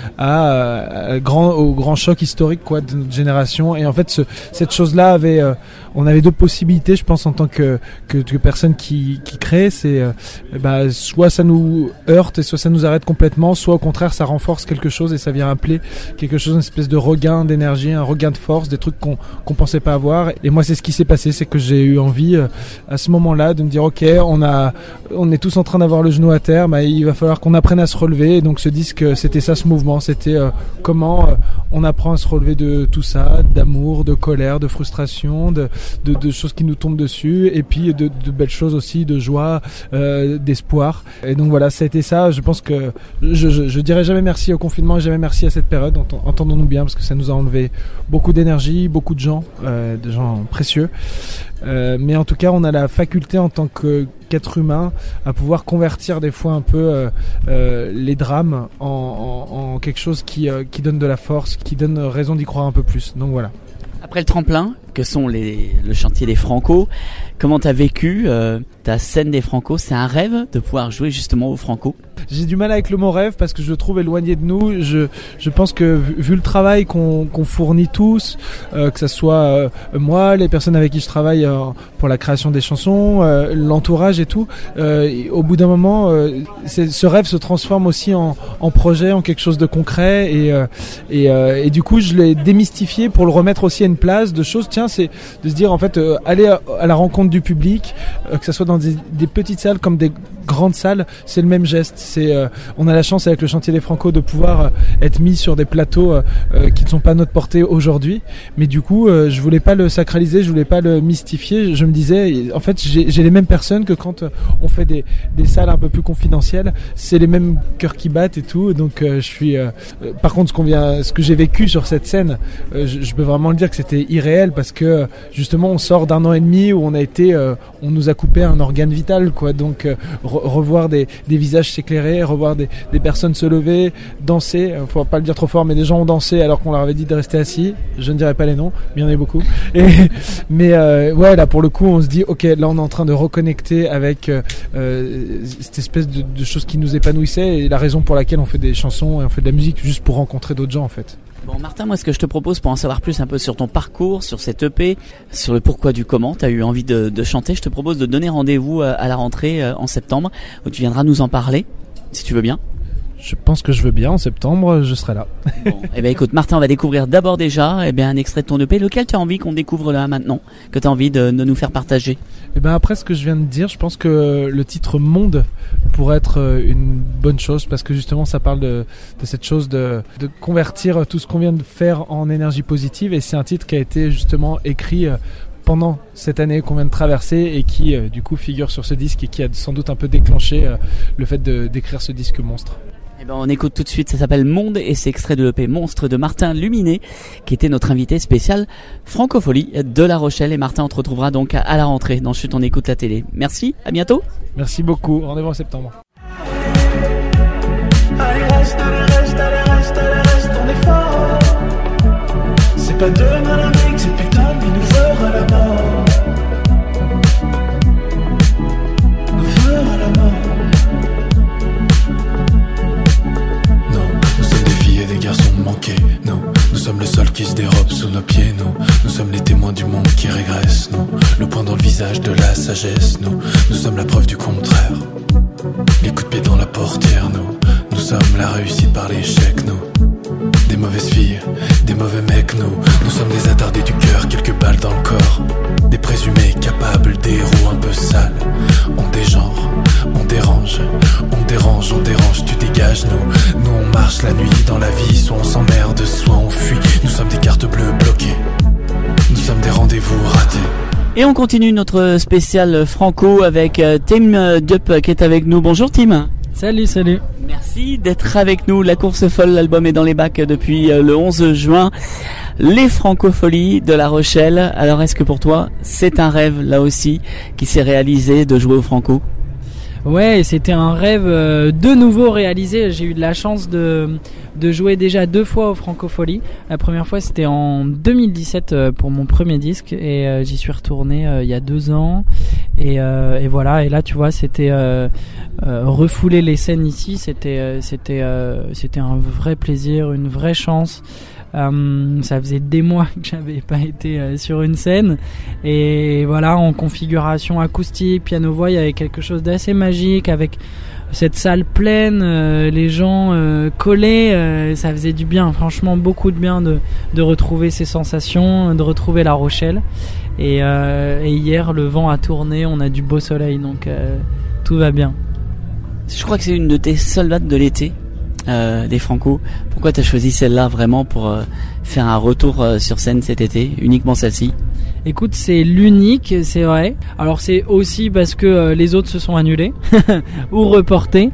au grand choc historique quoi de notre génération. Et en fait cette chose-là on avait deux possibilités, je pense, en tant que personne qui crée, c'est soit ça nous heurte et soit ça nous arrête complètement, soit au contraire ça renforce quelque chose et ça vient appeler quelque chose, une espèce de regain d'énergie, un regain de force, des trucs qu'on pensait pas avoir. Et moi c'est ce qui s'est passé, c'est que j'ai eu envie à ce moment-là de me dire ok, on est tous en train d'avoir le genou à terre, il va falloir qu'on apprenne à se relever. Et donc ce disque, c'était ça, ce mouvement, c'était comment on apprend à se relever de tout ça, d'amour, de colère, de frustration, de choses qui nous tombent dessus, et puis de belles choses aussi, de joie, d'espoir. Et donc voilà, ça a été ça. Je pense que je dirais jamais merci au confinement et jamais merci à cette période, entendons-nous bien, parce que ça nous a enlevé beaucoup d'énergie, beaucoup de gens précieux. Mais en tout cas, on a la faculté en tant qu'être humain à pouvoir convertir des fois un peu les drames en quelque chose qui donne de la force, qui donne raison d'y croire un peu plus. Donc voilà. Après le tremplin, que sont le chantier des Franco. Comment t'as vécu ta scène des Franco? C'est un rêve de pouvoir jouer justement aux Franco? J'ai du mal avec le mot rêve parce que je le trouve éloigné de nous. Je pense que vu le travail qu'on fournit tous, que ça soit moi, les personnes avec qui je travaille pour la création des chansons, l'entourage et tout, au bout d'un moment, ce rêve se transforme aussi en projet, en quelque chose de concret et du coup je l'ai démystifié pour le remettre aussi à une place de choses. Tiens, c'est de se dire en fait aller à la rencontre du public, que ça soit dans des petites salles comme des grandes salles, c'est le même geste. On a la chance avec le chantier des Franco de pouvoir être mis sur des plateaux qui ne sont pas notre portée aujourd'hui, mais du coup je voulais pas le sacraliser, je voulais pas le mystifier. Je me disais en fait j'ai les mêmes personnes que quand on fait des salles un peu plus confidentielles, c'est les mêmes cœurs qui battent et tout, donc je suis par contre ce que j'ai vécu sur cette scène, je peux vraiment le dire que c'était irréel parce que justement on sort d'un an et demi où on nous a coupé un organe vital quoi, donc revoir des visages s'éclairer, revoir des personnes se lever, danser, faut pas le dire trop fort mais des gens ont dansé alors qu'on leur avait dit de rester assis, je ne dirai pas les noms mais il y en a beaucoup mais ouais, là pour le coup on se dit ok, là on est en train de reconnecter avec cette espèce de choses qui nous épanouissait et la raison pour laquelle on fait des chansons et on fait de la musique juste pour rencontrer d'autres gens en fait. Bon Martin, moi ce que je te propose pour en savoir plus un peu sur ton parcours, sur cette EP, sur le pourquoi du comment, tu as eu envie de chanter, je te propose de donner rendez-vous à la rentrée en septembre où tu viendras nous en parler, si tu veux bien. Je pense que je veux bien, en septembre je serai là. Bon, eh bien écoute Martin, on va découvrir d'abord déjà un extrait de ton EP, lequel tu as envie qu'on découvre là maintenant, que tu as envie de nous faire partager. Et ben après ce que je viens de dire, je pense que le titre Monde pourrait être une bonne chose parce que justement ça parle de cette chose de convertir tout ce qu'on vient de faire en énergie positive et c'est un titre qui a été justement écrit pendant cette année qu'on vient de traverser et qui du coup figure sur ce disque et qui a sans doute un peu déclenché le fait d'écrire ce disque monstre. Eh ben on écoute tout de suite, ça s'appelle Monde et c'est extrait de l'EP Monstre de Martin Luminet qui était notre invité spécial Francophonie de La Rochelle. Et Martin, on te retrouvera donc à la rentrée dans Chut on écoute la télé. Merci, à bientôt. Merci beaucoup, rendez-vous en septembre. Allez reste, on est fort. C'est pas demain la brique, c'est putain mais nous fera la mort. Nous fera la mort. Des garçons manqués, nous sommes le sol qui se dérobe sous nos pieds, nous sommes les témoins du monde qui régresse, le point dans le visage de la sagesse, nous sommes la preuve du contraire, les coups de pied dans la portière, nous sommes la réussite par l'échec, des mauvaises filles, des mauvais mecs, nous sommes des attardés du cœur, quelques balles dans le corps, des présumés capables, des héros un peu sales, on dégenre, on dérange, tu dégages, nous on marche la nuit dans la vie, soit on s'emmerde, soit on fuit, nous sommes des cartes bleues bloquées, nous sommes des rendez-vous ratés. Et on continue notre spécial Franco avec Tim Dup qui est avec nous. Bonjour Tim. Salut. Merci d'être avec nous. La course folle, l'album est dans les bacs depuis le 11 juin. Les Francopholies de La Rochelle. Alors est-ce que pour toi c'est un rêve là aussi qui s'est réalisé de jouer au Franco? Ouais, c'était un rêve de nouveau réalisé. J'ai eu de la chance de jouer déjà 2 fois aux Francopholies. La première fois c'était en 2017 pour mon premier disque et j'y suis retourné il y a 2 ans et voilà. Et là tu vois c'était refouler les scènes ici, c'était un vrai plaisir, une vraie chance. Ça faisait des mois que j'avais pas été sur une scène et voilà, en configuration acoustique, piano-voix, il y avait quelque chose d'assez magique avec cette salle pleine, les gens collés, ça faisait du bien, franchement beaucoup de bien de retrouver ces sensations, de retrouver La Rochelle et hier le vent a tourné, on a du beau soleil donc tout va bien. Je crois que c'est une de tes seules dates de l'été. Des Franco. Pourquoi t'as choisi celle-là vraiment pour faire un retour sur scène cet été, uniquement celle-ci? Écoute, c'est l'unique, c'est vrai. Alors c'est aussi parce que les autres se sont annulés ou reportés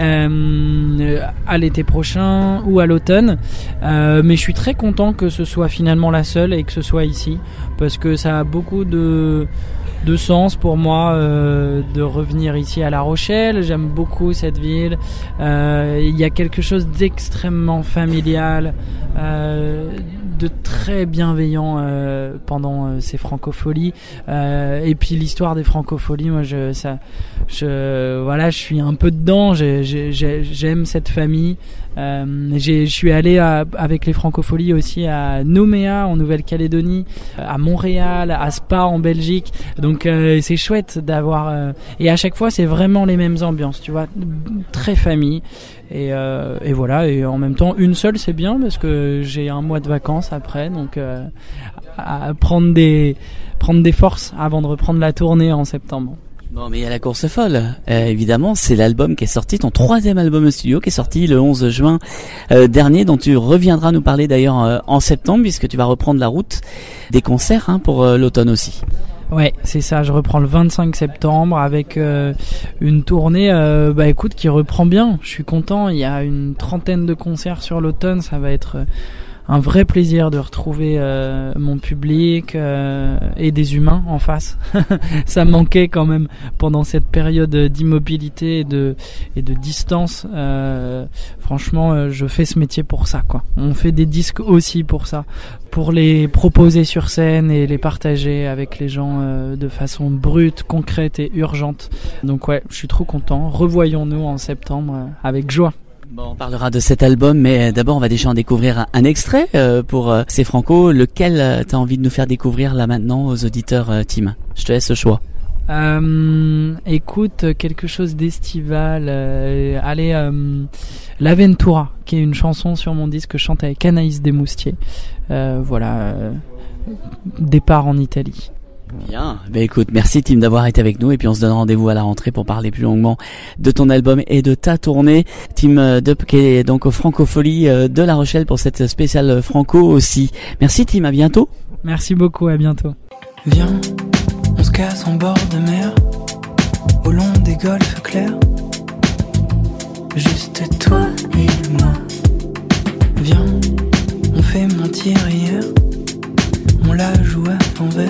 à l'été prochain ou à l'automne. Mais je suis très content que ce soit finalement la seule et que ce soit ici parce que ça a beaucoup de de sens pour moi de revenir ici à La Rochelle. J'aime beaucoup cette ville. Il y a quelque chose d'extrêmement familial, de très bienveillant pendant ces francopholies. Et puis l'histoire des francopholies, moi je suis un peu dedans. J'aime cette famille. Je suis allé avec les francopholies aussi à Nouméa en Nouvelle-Calédonie, à Montréal, à Spa en Belgique. Donc c'est chouette d'avoir et à chaque fois c'est vraiment les mêmes ambiances, tu vois, très famille. Et voilà, et en même temps une seule c'est bien parce que j'ai un mois de vacances après, donc à prendre des forces avant de reprendre la tournée en septembre. Bon, mais il y a la course folle. Évidemment, c'est l'album qui est sorti, ton 3e album studio qui est sorti le 11 juin dernier, dont tu reviendras nous parler d'ailleurs en septembre, puisque tu vas reprendre la route des concerts pour l'automne aussi. Ouais, c'est ça, je reprends le 25 septembre avec une tournée écoute, qui reprend bien. Je suis content, il y a une 30aine de concerts sur l'automne, ça va être un vrai plaisir de retrouver mon public et des humains en face. Ça manquait quand même pendant cette période d'immobilité et de distance. Franchement, je fais ce métier pour ça, quoi. On fait des disques aussi pour ça, pour les proposer sur scène et les partager avec les gens de façon brute, concrète et urgente. Donc ouais, je suis trop content. Revoyons-nous en septembre avec joie. Bon, on parlera de cet album, mais d'abord on va déjà en découvrir un extrait pour C'est Franco. Lequel t'as envie de nous faire découvrir là maintenant aux auditeurs, Tim? Je te laisse le choix. Écoute, quelque chose d'estival. L'Aventura, qui est une chanson sur mon disque que je chante avec Anaïs Desmoustiers. Départ en Italie. Bien, écoute, merci Tim d'avoir été avec nous et puis on se donne rendez-vous à la rentrée pour parler plus longuement de ton album et de ta tournée. Tim Dup qui est donc aux Francopholies de La Rochelle pour cette spéciale Franco aussi. Merci Tim, à bientôt. Merci beaucoup, à bientôt. Viens, on se casse en bord de mer, au long des golfes clairs, juste toi et moi. Viens, on fait mentir hier, on la joue à l'envers.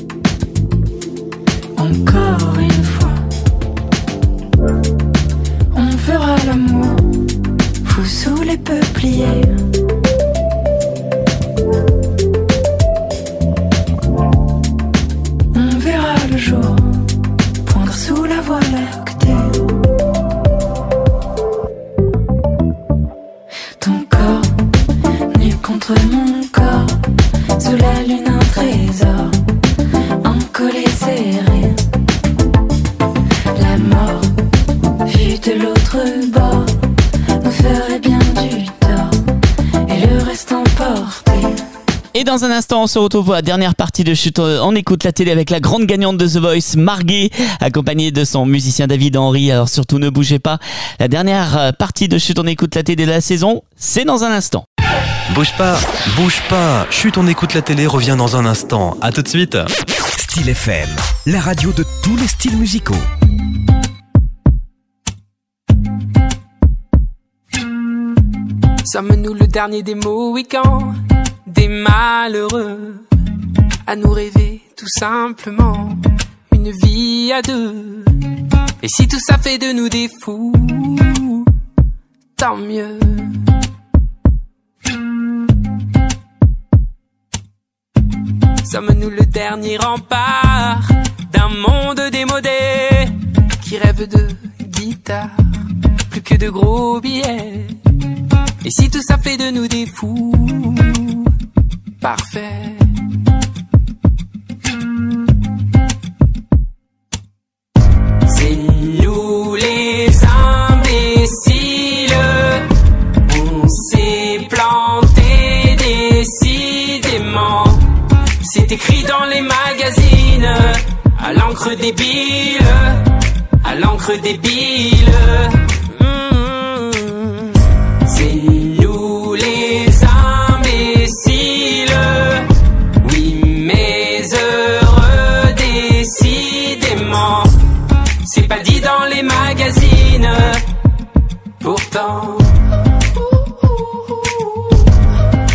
Encore une fois, on fera l'amour fou sous les peupliers. On verra le jour poindre sous la voie lactée. Ton corps nu contre mon corps, sous la lune un trésor, encollé serré. La mort, vue de l'autre bord, nous ferait bien du tort, et le reste emporté. Et dans un instant, on se retrouve pour la dernière partie de Chut. On écoute la télé avec la grande gagnante de The Voice, Marguet, accompagnée de son musicien David Henry. Alors surtout ne bougez pas. La dernière partie de Chut, on écoute la télé de la saison, c'est dans un instant. Bouge pas, bouge pas. Chut, on écoute la télé, revient dans un instant. À tout de suite. Style FM, la radio de tous les styles musicaux. Sommes-nous le dernier des Mohicans, des malheureux, à nous rêver tout simplement une vie à deux? Et si tout ça fait de nous des fous, tant mieux. Sommes-nous le dernier rempart d'un monde démodé qui rêve de guitare plus que de gros billets? Et si tout ça fait de nous des fous, parfait. C'est nous les imbéciles, on s'est planté décidément. C'est écrit dans les magazines, à l'encre débile, à l'encre débile. C'est nous les imbéciles, oui mais heureux décidément. C'est pas dit dans les magazines, pourtant.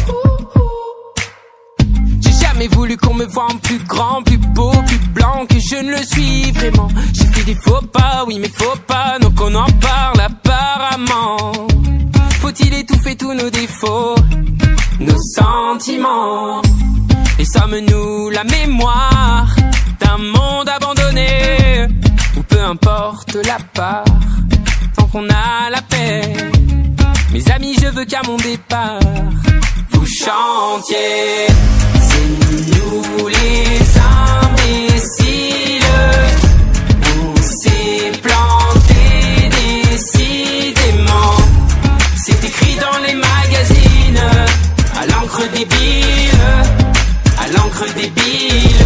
J'ai jamais voulu qu'on me voie en plus grand, plus beau, plus blanc que je ne le suis vraiment. J'ai fait des faux pas, oui mais faux pas, donc on en parle apparemment. Faut-il étouffer tous nos défauts, nos sentiments? Et sommes-nous la mémoire d'un monde abandonné, ou peu importe la part, tant qu'on a la paix? Mes amis, je veux qu'à mon départ vous chantiez. C'est nous les imbéciles, on s'est planté décidément. C'est écrit dans les magazines, à l'encre débile, à l'encre débile.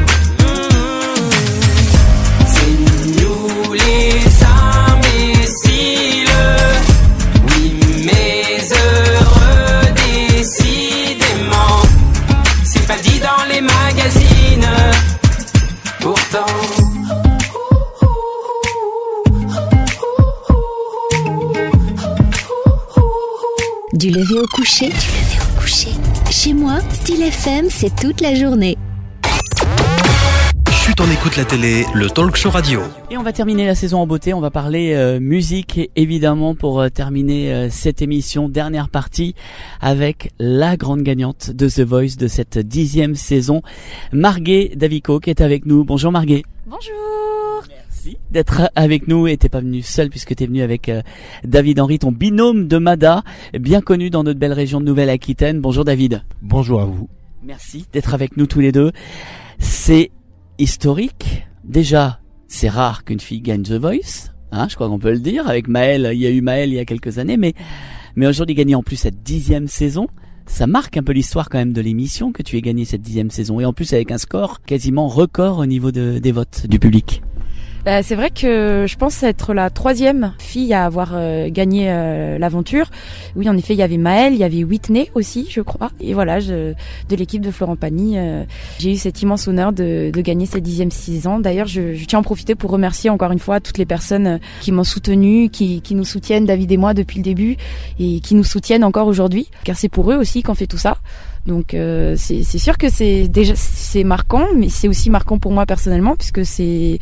C'est nous les imbéciles, oui mais heureux décidément. C'est pas dit dans les magazines, pourtant. Du lever au coucher, Chez moi, Style FM, c'est toute la journée. Chut, on écoute la télé, le talk show radio. Et on va terminer la saison en beauté, on va parler musique évidemment pour terminer cette émission, dernière partie avec la grande gagnante de The Voice de cette 10e saison, Marguet Davico qui est avec nous. Bonjour Marguet. Bonjour. Merci d'être avec nous et t'es pas venu seul puisque t'es venu avec David Henry, ton binôme de Mada, bien connu dans notre belle région de Nouvelle-Aquitaine. Bonjour David. Bonjour à vous. Merci d'être avec nous tous les deux. C'est historique. Déjà, c'est rare qu'une fille gagne The Voice, hein, je crois qu'on peut le dire. Avec Maëlle, il y a eu Maëlle il y a quelques années, mais aujourd'hui gagner en plus cette 10e saison, ça marque un peu l'histoire quand même de l'émission que tu aies gagné cette 10e saison et en plus avec un score quasiment record au niveau des votes du public. C'est vrai que je pense être la 3e fille à avoir gagné l'aventure. Oui, en effet, il y avait Maëlle, il y avait Whitney aussi, je crois. Et voilà, de l'équipe de Florent Pagny, j'ai eu cet immense honneur de gagner cette 10e saison. D'ailleurs, je tiens à en profiter pour remercier encore une fois toutes les personnes qui m'ont soutenue, qui nous soutiennent, David et moi, depuis le début, et qui nous soutiennent encore aujourd'hui, car c'est pour eux aussi qu'on fait tout ça. Donc c'est sûr que c'est marquant, mais c'est aussi marquant pour moi personnellement puisque c'est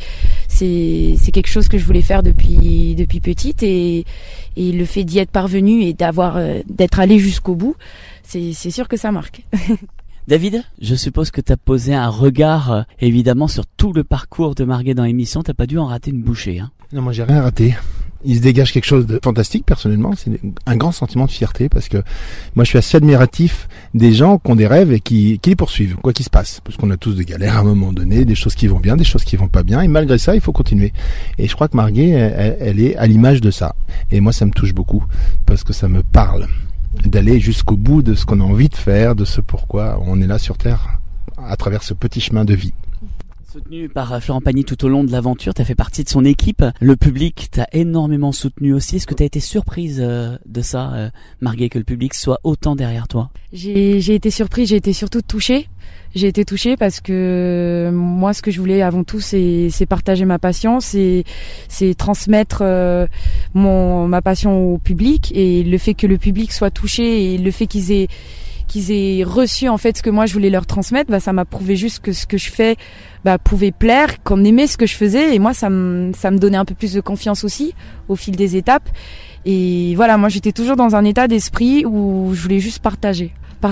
quelque chose que je voulais faire depuis petite et le fait d'y être parvenue et d'être allée jusqu'au bout, c'est sûr que ça marque. David, je suppose que tu as posé un regard évidemment sur tout le parcours de Marguet dans l'émission, t'as pas dû en rater une bouchée, hein? Non, moi j'ai rien raté. Il se dégage quelque chose de fantastique personnellement, c'est un grand sentiment de fierté parce que moi je suis assez admiratif des gens qui ont des rêves et qui les poursuivent, quoi qu'il se passe, parce qu'on a tous des galères à un moment donné, des choses qui vont bien, des choses qui vont pas bien, et malgré ça il faut continuer. Et je crois que Marguet, elle est à l'image de ça, et moi ça me touche beaucoup parce que ça me parle d'aller jusqu'au bout de ce qu'on a envie de faire, de ce pourquoi on est là sur Terre à travers ce petit chemin de vie. Soutenu par Florent Pagny tout au long de l'aventure, tu as fait partie de son équipe. Le public t'a énormément soutenu aussi. Est-ce que tu as été surprise de ça, Marguet, que le public soit autant derrière toi? J'ai été surprise, j'ai été surtout touchée. J'ai été touchée parce que moi, ce que je voulais avant tout, c'est partager ma passion, c'est transmettre ma passion au public, et le fait que le public soit touché et le fait qu'ils aient reçu en fait ce que moi je voulais leur transmettre, ça m'a prouvé juste que ce que je fais pouvait plaire, qu'on aimait ce que je faisais, et moi ça me donnait un peu plus de confiance aussi au fil des étapes. Et voilà, moi j'étais toujours dans un état d'esprit où je voulais juste partager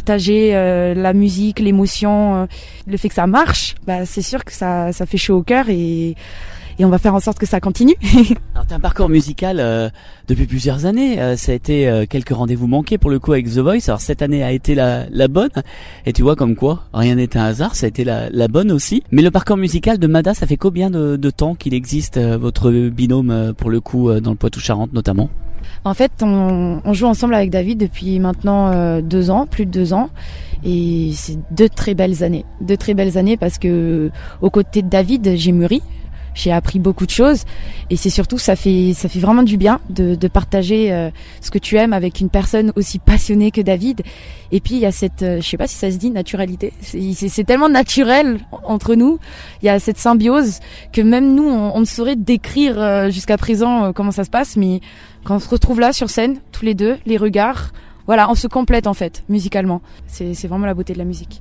la musique, l'émotion, le fait que ça marche, c'est sûr que ça fait chaud au cœur, et on va faire en sorte que ça continue. Alors t'as un parcours musical depuis plusieurs années, ça a été quelques rendez-vous manqués pour le coup avec The Voice. Alors cette année a été la bonne, et tu vois comme quoi rien n'est un hasard, ça a été la bonne aussi. Mais le parcours musical de Mada, ça fait combien de temps qu'il existe, votre binôme pour le coup dans le Poitou-Charentes notamment? En fait, on joue ensemble avec David depuis maintenant 2 ans, plus de 2 ans. Et c'est 2 très belles années. 2 très belles années parce que aux côtés de David, j'ai mûri. J'ai appris beaucoup de choses. Et c'est surtout, ça fait vraiment du bien de partager ce que tu aimes avec une personne aussi passionnée que David. Et puis, il y a cette, je sais pas si ça se dit, naturalité. C'est tellement naturel entre nous. Il y a cette symbiose que même nous, on ne saurait décrire jusqu'à présent comment ça se passe. Mais quand on se retrouve là sur scène, tous les deux, les regards, voilà, on se complète en fait, musicalement. C'est vraiment la beauté de la musique. Une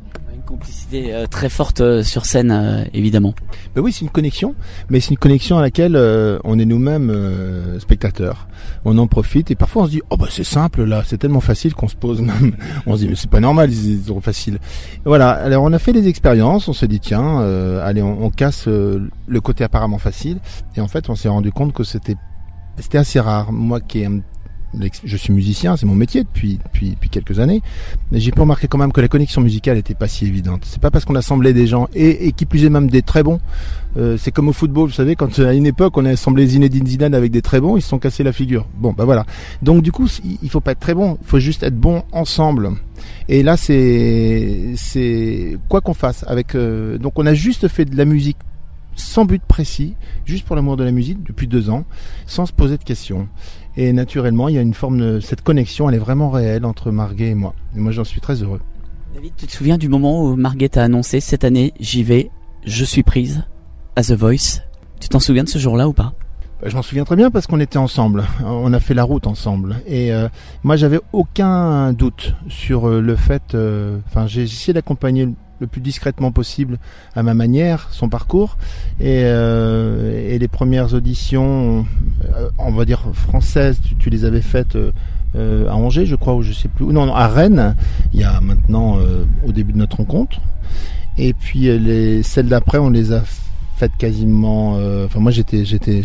complicité très forte sur scène, évidemment. Ben oui, c'est une connexion, mais c'est une connexion à laquelle on est nous-mêmes spectateurs. On en profite et parfois on se dit oh bah c'est simple là, c'est tellement facile qu'on se pose même. On se dit mais c'est pas normal, ils sont faciles. Voilà. Alors on a fait des expériences, on s'est dit tiens, allez on casse le côté apparemment facile et en fait on s'est rendu compte que c'était assez rare. Moi je suis musicien, c'est mon métier depuis quelques années. Mais j'ai pu remarquer quand même que la connexion musicale était pas si évidente. C'est pas parce qu'on assemblait des gens et qui plus est même des très bons. C'est comme au football, vous savez, quand à une époque on a assemblé Zinedine Zidane avec des très bons, ils se sont cassés la figure. Bon, bah voilà. Donc du coup, il faut pas être très bon, il faut juste être bon ensemble. Et là, c'est quoi qu'on fasse avec. Donc on a juste fait de la musique sans but précis, juste pour l'amour de la musique depuis 2 ans, sans se poser de questions. Et naturellement, il y a une forme de cette connexion, elle est vraiment réelle entre Marguet et moi. Et moi, j'en suis très heureux. David, tu te souviens du moment où Marguet t'a annoncé cette année, j'y vais, je suis prise à The Voice? Tu t'en souviens de ce jour-là ou pas? Je m'en souviens très bien parce qu'on était ensemble. On a fait la route ensemble. Et moi, j'avais aucun doute sur le fait. J'ai essayé d'accompagner le plus discrètement possible à ma manière son parcours et les premières auditions on va dire françaises tu les avais faites à Angers je crois ou je sais plus non à Rennes il y a maintenant au début de notre rencontre et puis celles d'après on les a faites quasiment moi j'étais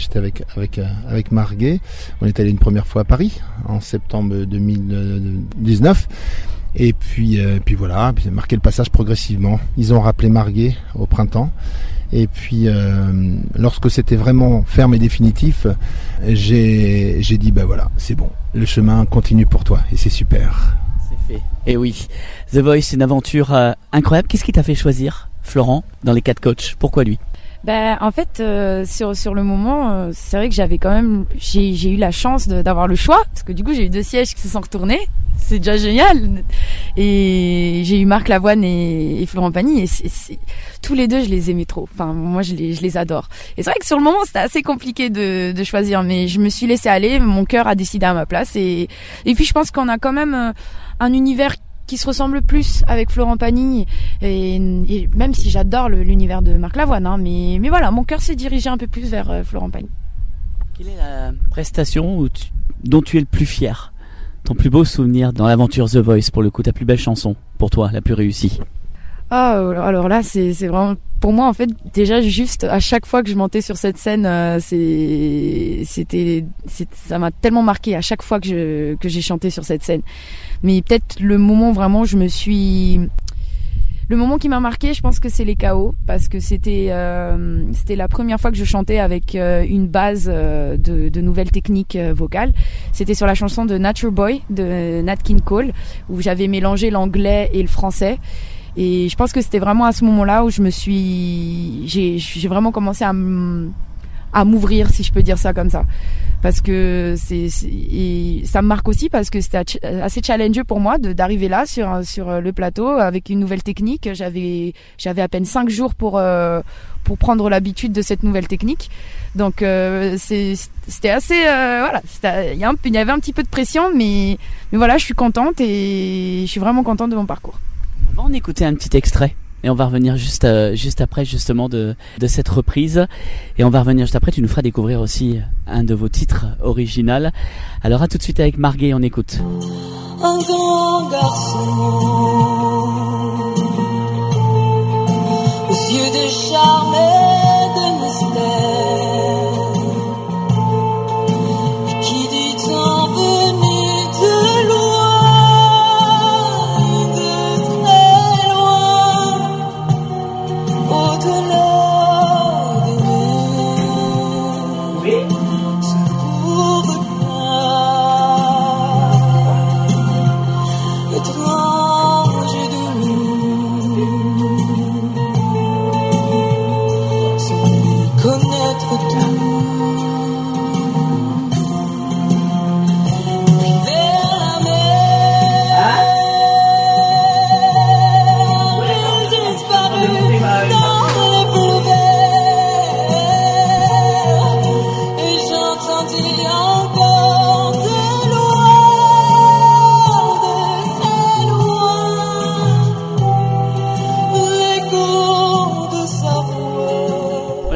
avec Marguet, on est allé une première fois à Paris en septembre 2019. Et puis voilà, puis marqué le passage progressivement. Ils ont rappelé Marguet au printemps. Et puis lorsque c'était vraiment ferme et définitif, j'ai dit bah voilà, c'est bon, le chemin continue pour toi et c'est super. C'est fait. Et oui, The Voice, c'est une aventure incroyable. Qu'est-ce qui t'a fait choisir Florent dans les 4 coachs? Pourquoi lui? En fait, sur le moment, c'est vrai que j'avais quand même, j'ai eu la chance d'avoir le choix parce que du coup j'ai eu 2 sièges qui se sont retournés. C'est déjà génial. Et j'ai eu Marc Lavoine et Florent Pagny et tous les deux je les aimais trop. Enfin moi je les adore. Et c'est vrai que sur le moment c'était assez compliqué de choisir, mais je me suis laissée aller. Mon cœur a décidé à ma place et puis je pense qu'on a quand même un univers qui se ressemble plus avec Florent Pagny et même si j'adore l'univers de Marc Lavoine, hein, mais voilà, mon cœur s'est dirigé un peu plus vers Florent Pagny. Quelle est la prestation dont tu es le plus fier? Ton plus beau souvenir dans l'aventure The Voice, pour le coup, ta plus belle chanson pour toi, la plus réussie? Alors là, c'est vraiment pour moi en fait déjà juste à chaque fois que je montais sur cette scène, ça m'a tellement marqué à chaque fois que j'ai chanté sur cette scène. Mais peut-être le moment vraiment le moment qui m'a marqué, je pense que c'est les KO parce que c'était la première fois que je chantais avec une base de nouvelles techniques vocales. C'était sur la chanson de Nature Boy de Nat King Cole où j'avais mélangé l'anglais et le français. Et je pense que c'était vraiment à ce moment-là où j'ai vraiment commencé à m'ouvrir, si je peux dire ça comme ça. Parce que et ça me marque aussi parce que c'était assez challengeant pour moi d'arriver là sur le plateau avec une nouvelle technique. J'avais à peine 5 jours pour prendre l'habitude de cette nouvelle technique. Donc c'était assez voilà, il y avait un petit peu de pression, mais voilà, je suis contente et je suis vraiment contente de mon parcours. On va en écouter un petit extrait. Et on va revenir juste après justement de cette reprise. Et on va revenir juste après, tu nous feras découvrir aussi un de vos titres originaux. Alors à tout de suite avec Marguet, on écoute. Un grand garçon aux yeux de charme et de mystère qui dit en venir de loin.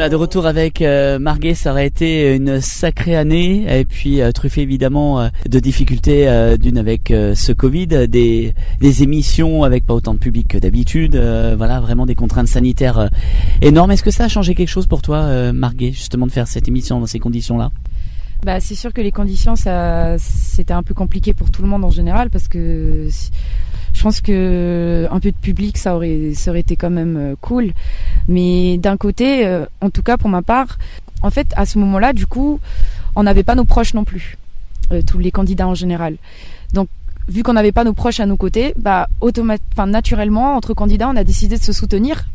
Voilà, de retour avec Marguet, ça aurait été une sacrée année et puis truffée évidemment de difficultés d'une avec ce Covid, des émissions avec pas autant de public que d'habitude, voilà, vraiment des contraintes sanitaires énormes. Est-ce que ça a changé quelque chose pour toi, Marguet, justement de faire cette émission dans ces conditions-là? Bah, c'est sûr que les conditions, c'était un peu compliqué pour tout le monde en général parce que je pense que un peu de public, ça aurait été quand même cool. Mais d'un côté, en tout cas pour ma part, en fait, à ce moment-là, du coup, on n'avait pas nos proches non plus, tous les candidats en général. Donc, vu qu'on n'avait pas nos proches à nos côtés, bah, naturellement, entre candidats, on a décidé de se soutenir.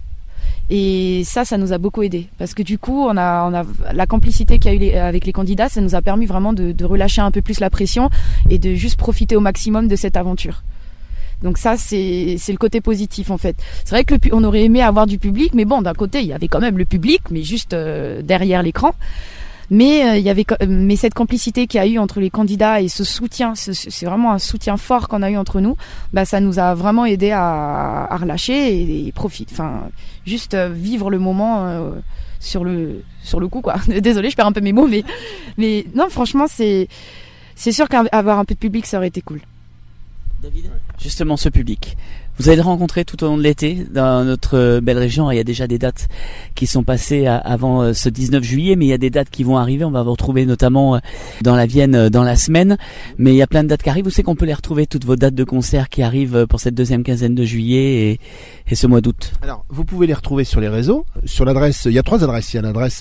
Et ça nous a beaucoup aidé parce que du coup, on a la complicité qu'il y a eu avec les candidats, ça nous a permis vraiment de relâcher un peu plus la pression et de juste profiter au maximum de cette aventure. Donc ça, c'est le côté positif en fait. C'est vrai que on aurait aimé avoir du public, mais bon, d'un côté, il y avait quand même le public, mais juste derrière l'écran. Mais il y avait cette complicité qu'il y a eu entre les candidats et ce soutien, c'est vraiment un soutien fort qu'on a eu entre nous. Bah ça nous a vraiment aidé à relâcher et profiter, enfin juste vivre le moment sur le coup quoi. Désolée, je perds un peu mes mots, mais non, franchement c'est sûr qu'avoir un peu de public ça aurait été cool. David, justement ce public, vous allez le rencontrer tout au long de l'été dans notre belle région. Il y a déjà des dates qui sont passées avant ce 19 juillet, mais il y a des dates qui vont arriver. On va vous retrouver notamment dans la Vienne dans la semaine, mais il y a plein de dates qui arrivent. Vous savez qu'on peut les retrouver, toutes vos dates de concert qui arrivent pour cette deuxième quinzaine de juillet et ce mois d'août. Alors, vous pouvez les retrouver sur les réseaux, sur l'adresse, il y a 3 adresses. Il y a l'adresse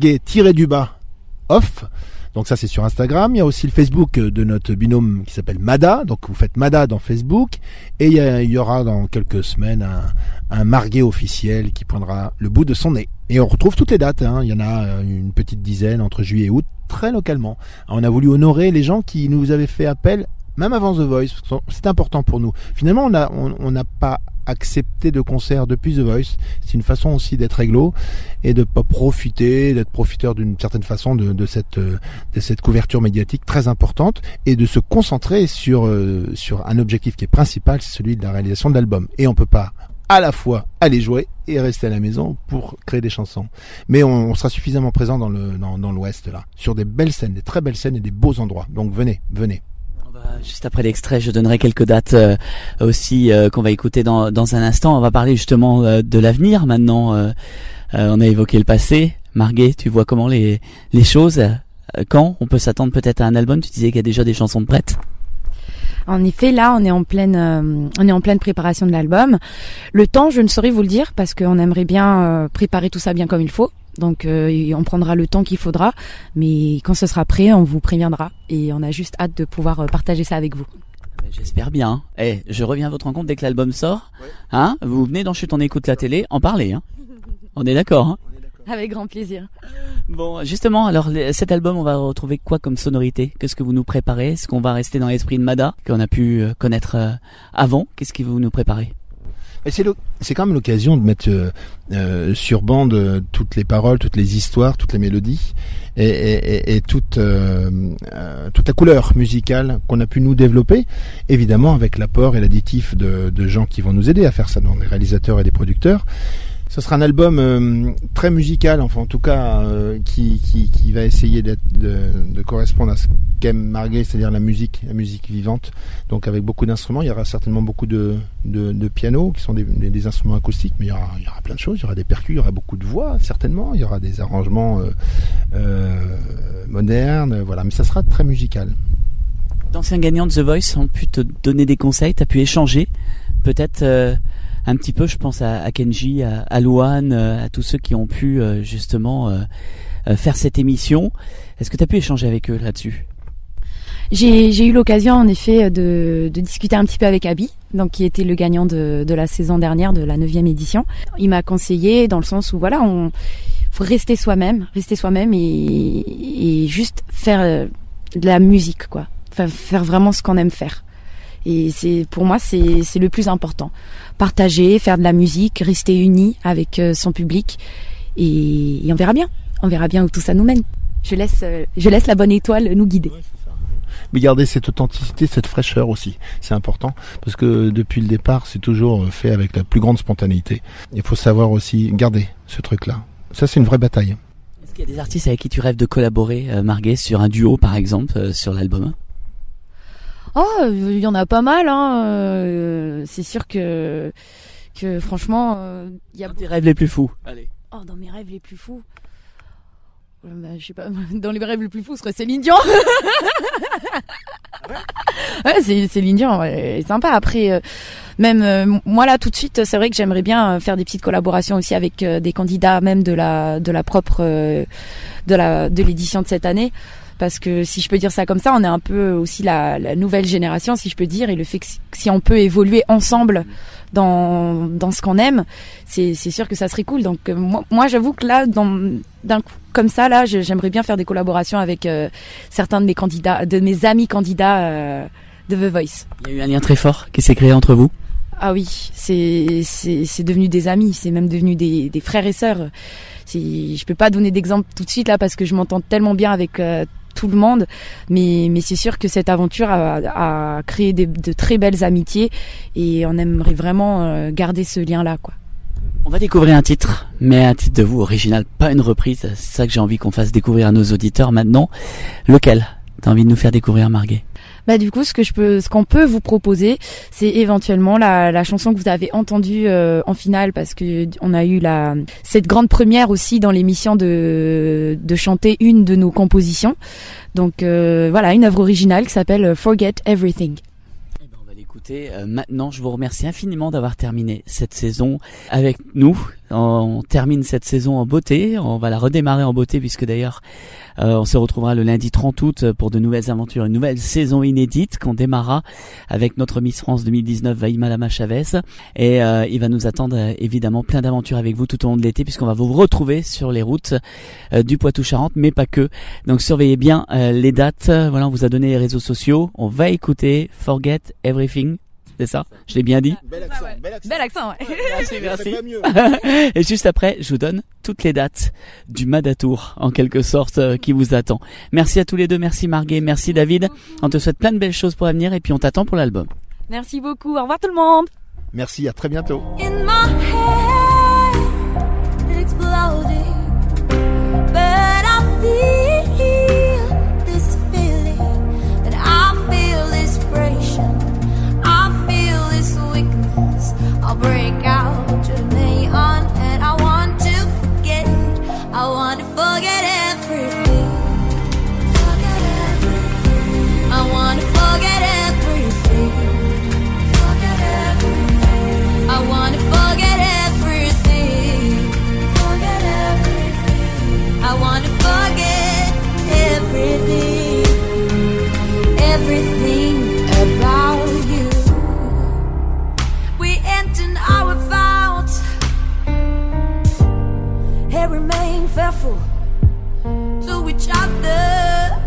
Marguet-off. Donc ça c'est sur Instagram, il y a aussi le Facebook de notre binôme qui s'appelle Mada, donc vous faites Mada dans Facebook, et il y aura dans quelques semaines un Marguet officiel qui prendra le bout de son nez. Et on retrouve toutes les dates, il y en a une petite dizaine entre juillet et août, très localement. Alors, on a voulu honorer les gens qui nous avaient fait appel, même avant The Voice, c'est important pour nous. Finalement on n'a pas accepté de concert depuis The Voice, c'est une façon aussi d'être réglo et de pas profiter, d'être profiteur d'une certaine façon de cette couverture médiatique très importante et de se concentrer sur un objectif qui est principal, c'est celui de la réalisation de l'album. Et on peut pas à la fois aller jouer et rester à la maison pour créer des chansons. Mais on sera suffisamment présent dans l'Ouest là, sur des belles scènes, des très belles scènes et des beaux endroits. Donc venez. Juste après l'extrait, je donnerai quelques dates aussi qu'on va écouter dans un instant. On va parler justement de l'avenir maintenant. On a évoqué le passé. Marguet, tu vois comment les choses, quand on peut s'attendre peut-être à un album? Tu disais qu'il y a déjà des chansons de prêtes. En effet, là, on est en pleine préparation de l'album. Le temps, je ne saurais vous le dire parce qu'on aimerait bien préparer tout ça bien comme il faut. Donc on prendra le temps qu'il faudra, mais quand ce sera prêt, on vous préviendra et on a juste hâte de pouvoir partager ça avec vous. J'espère bien. Je reviens à votre rencontre dès que l'album sort. Hein, vous venez dans Chut, on écoute la télé, en parler. Hein. On est d'accord. Hein. Avec grand plaisir. Bon, justement, alors cet album, on va retrouver quoi comme sonorité? Qu'est-ce que vous nous préparez? Est-ce qu'on va rester dans l'esprit de Mada qu'on a pu connaître avant? Qu'est-ce que vous nous préparez? C'est quand même l'occasion de mettre sur bande toutes les paroles, toutes les histoires, toutes les mélodies et toute la couleur musicale qu'on a pu nous développer, évidemment avec l'apport et l'additif de gens qui vont nous aider à faire ça, donc des réalisateurs et des producteurs. Ce sera un album très musical, enfin en tout cas qui va essayer de correspondre à ce qu'aime Marguet, c'est-à-dire la musique vivante. Donc avec beaucoup d'instruments, il y aura certainement beaucoup de pianos qui sont des instruments acoustiques, mais il y aura plein de choses. Il y aura des percus, il y aura beaucoup de voix certainement, il y aura des arrangements modernes, voilà. Mais ça sera très musical. D'anciens gagnants de The Voice ont pu te donner des conseils, t'as pu échanger, peut-être. Un petit peu, je pense à Kenji, à Louane, à tous ceux qui ont pu justement faire cette émission. Est-ce que tu as pu échanger avec eux là-dessus? J'ai eu l'occasion en effet de discuter un petit peu avec Abby, donc qui était le gagnant de la saison dernière, de la 9e édition. Il m'a conseillé dans le sens où voilà, faut rester soi-même et juste faire de la musique quoi, faire vraiment ce qu'on aime faire. Et pour moi c'est le plus important. Partager, faire de la musique, rester unis avec son public et on verra bien où tout ça nous mène. Je laisse la bonne étoile nous guider. Mais garder cette authenticité, cette fraîcheur aussi, c'est important parce que depuis le départ, c'est toujours fait avec la plus grande spontanéité. Il faut savoir aussi garder ce truc-là. Ça, c'est une vraie bataille. Est-ce qu'il y a des artistes avec qui tu rêves de collaborer, Marguerite, sur un duo par exemple, sur l'album? Oh, il y en a pas mal, hein. C'est sûr que franchement, il y a tes rêves les plus fous. Allez. Oh, dans mes rêves les plus fous. Je sais pas, dans les rêves les plus fous, ce serait Céline Dion. Ouais, c'est Céline Dion, ouais, sympa. Après, même moi là tout de suite, c'est vrai que j'aimerais bien faire des petites collaborations aussi avec des candidats, même de la propre de l'édition de cette année. Parce que si je peux dire ça comme ça, on est un peu aussi la nouvelle génération, si je peux dire, et le fait que si on peut évoluer ensemble dans ce qu'on aime, c'est sûr que ça serait cool. Donc moi j'avoue que là, d'un coup comme ça, là, j'aimerais bien faire des collaborations avec certains de mes candidats, de mes amis candidats de The Voice. Il y a eu un lien très fort qui s'est créé entre vous. Ah oui, c'est devenu des amis, c'est même devenu des frères et sœurs. Je peux pas donner d'exemple tout de suite là parce que je m'entends tellement bien avec tout le monde, mais c'est sûr que cette aventure a créé de très belles amitiés et on aimerait vraiment garder ce lien-là, quoi. On va découvrir un titre, mais un titre de vous original, pas une reprise. C'est ça que j'ai envie qu'on fasse découvrir à nos auditeurs maintenant. Lequel t'as envie de nous faire découvrir, Marguerite? Bah du coup, ce qu'on peut vous proposer, c'est éventuellement la chanson que vous avez entendue en finale, parce que on a eu cette grande première aussi dans l'émission de chanter une de nos compositions. Donc voilà, une œuvre originale qui s'appelle Forget Everything. On va l'écouter maintenant. Je vous remercie infiniment d'avoir terminé cette saison avec nous. On termine cette saison en beauté. On va la redémarrer en beauté puisque d'ailleurs on se retrouvera le lundi 30 août pour de nouvelles aventures, une nouvelle saison inédite qu'on démarrera avec notre Miss France 2019 Vaïma Lama Chavez. Et il va nous attendre évidemment plein d'aventures avec vous tout au long de l'été puisqu'on va vous retrouver sur les routes du Poitou-Charentes, mais pas que. Donc surveillez bien les dates. Voilà, on vous a donné les réseaux sociaux. On va écouter Forget Everything. C'est ça? Je l'ai bien dit? Bel accent, ouais. Merci. Et juste après, je vous donne toutes les dates du Madatour, en quelque sorte, qui vous attend. Merci à tous les deux. Merci Marguerite. Merci David. On te souhaite plein de belles choses pour l'avenir et puis on t'attend pour l'album. Merci beaucoup. Au revoir tout le monde. Merci, à très bientôt. In my head, it exploded, but I feel this feeling, that I feel inspiration, I feel this weakness, I'll break out to neon and I want to forget, I want to forget everything, forget everything, I want to forget everything, forget everything, I want to forget everything, forget everything, I want to forget everything, everything about you. We ended our vows and remain faithful to each other.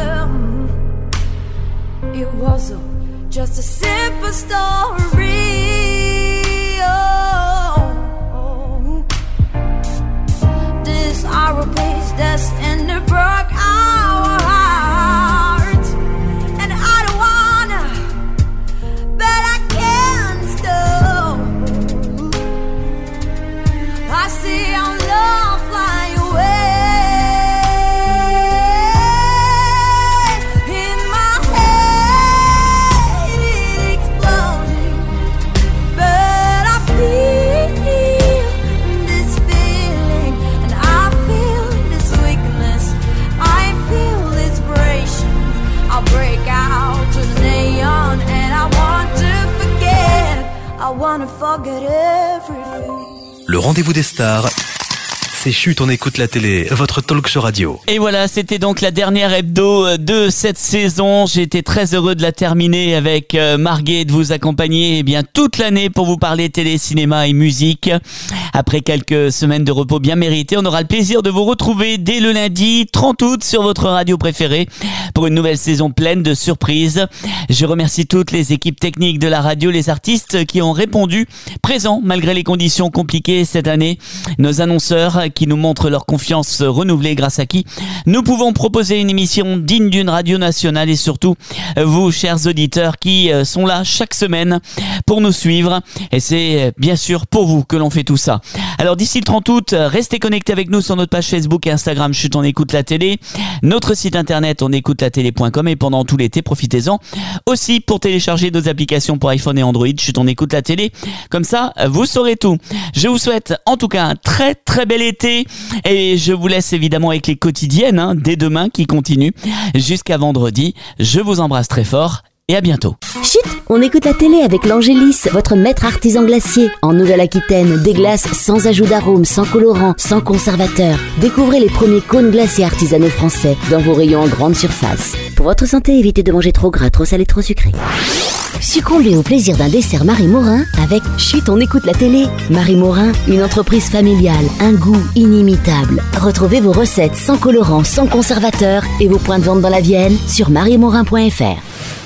It was just a simple story. Oh, this our place that's in the broke our heart, and I don't wanna, but I can't stop. I see our love fly away. In my head it exploded, but I feel this feeling, and I feel this weakness, I feel inspiration, I'll break out to neon and I want to forget, I wanna forget everything. Le rendez-vous des stars, c'est Chut, on écoute la télé, votre talk show radio. Et voilà, c'était donc la dernière hebdo de cette saison. J'ai été très heureux de la terminer avec Marguerite, de vous accompagner bien toute l'année pour vous parler télé, cinéma et musique. Après quelques semaines de repos bien mérités, on aura le plaisir de vous retrouver dès le lundi 30 août sur votre radio préférée pour une nouvelle saison pleine de surprises. Je remercie toutes les équipes techniques de la radio, les artistes qui ont répondu présents malgré les conditions compliquées cette année, nos annonceurs qui nous montrent leur confiance renouvelée grâce à qui nous pouvons proposer une émission digne d'une radio nationale et surtout vous, chers auditeurs, qui sont là chaque semaine pour nous suivre. Et c'est bien sûr pour vous que l'on fait tout ça. Alors d'ici le 30 août, restez connectés avec nous sur notre page Facebook et Instagram Chut on écoute la télé, notre site internet onécoutelatélé.com et pendant tout l'été, profitez-en aussi pour télécharger nos applications pour iPhone et Android Chut on écoute la télé. Comme ça, vous saurez tout. Je vous souhaite en tout cas un très très bel été et je vous laisse évidemment avec les quotidiennes dès demain qui continuent jusqu'à vendredi. Je vous embrasse très fort et à bientôt. Chut, on écoute la télé avec l'Angélis, votre maître artisan glacier. En Nouvelle-Aquitaine, des glaces sans ajout d'arôme, sans colorant, sans conservateur. Découvrez les premiers cônes glacés artisanaux français dans vos rayons en grande surface. Pour votre santé, évitez de manger trop gras, trop salé, trop sucré. Succombez au plaisir d'un dessert Marie Morin avec Chut, on écoute la télé. Marie Morin, une entreprise familiale, un goût inimitable. Retrouvez vos recettes sans colorant, sans conservateur et vos points de vente dans la Vienne sur mariemorin.fr.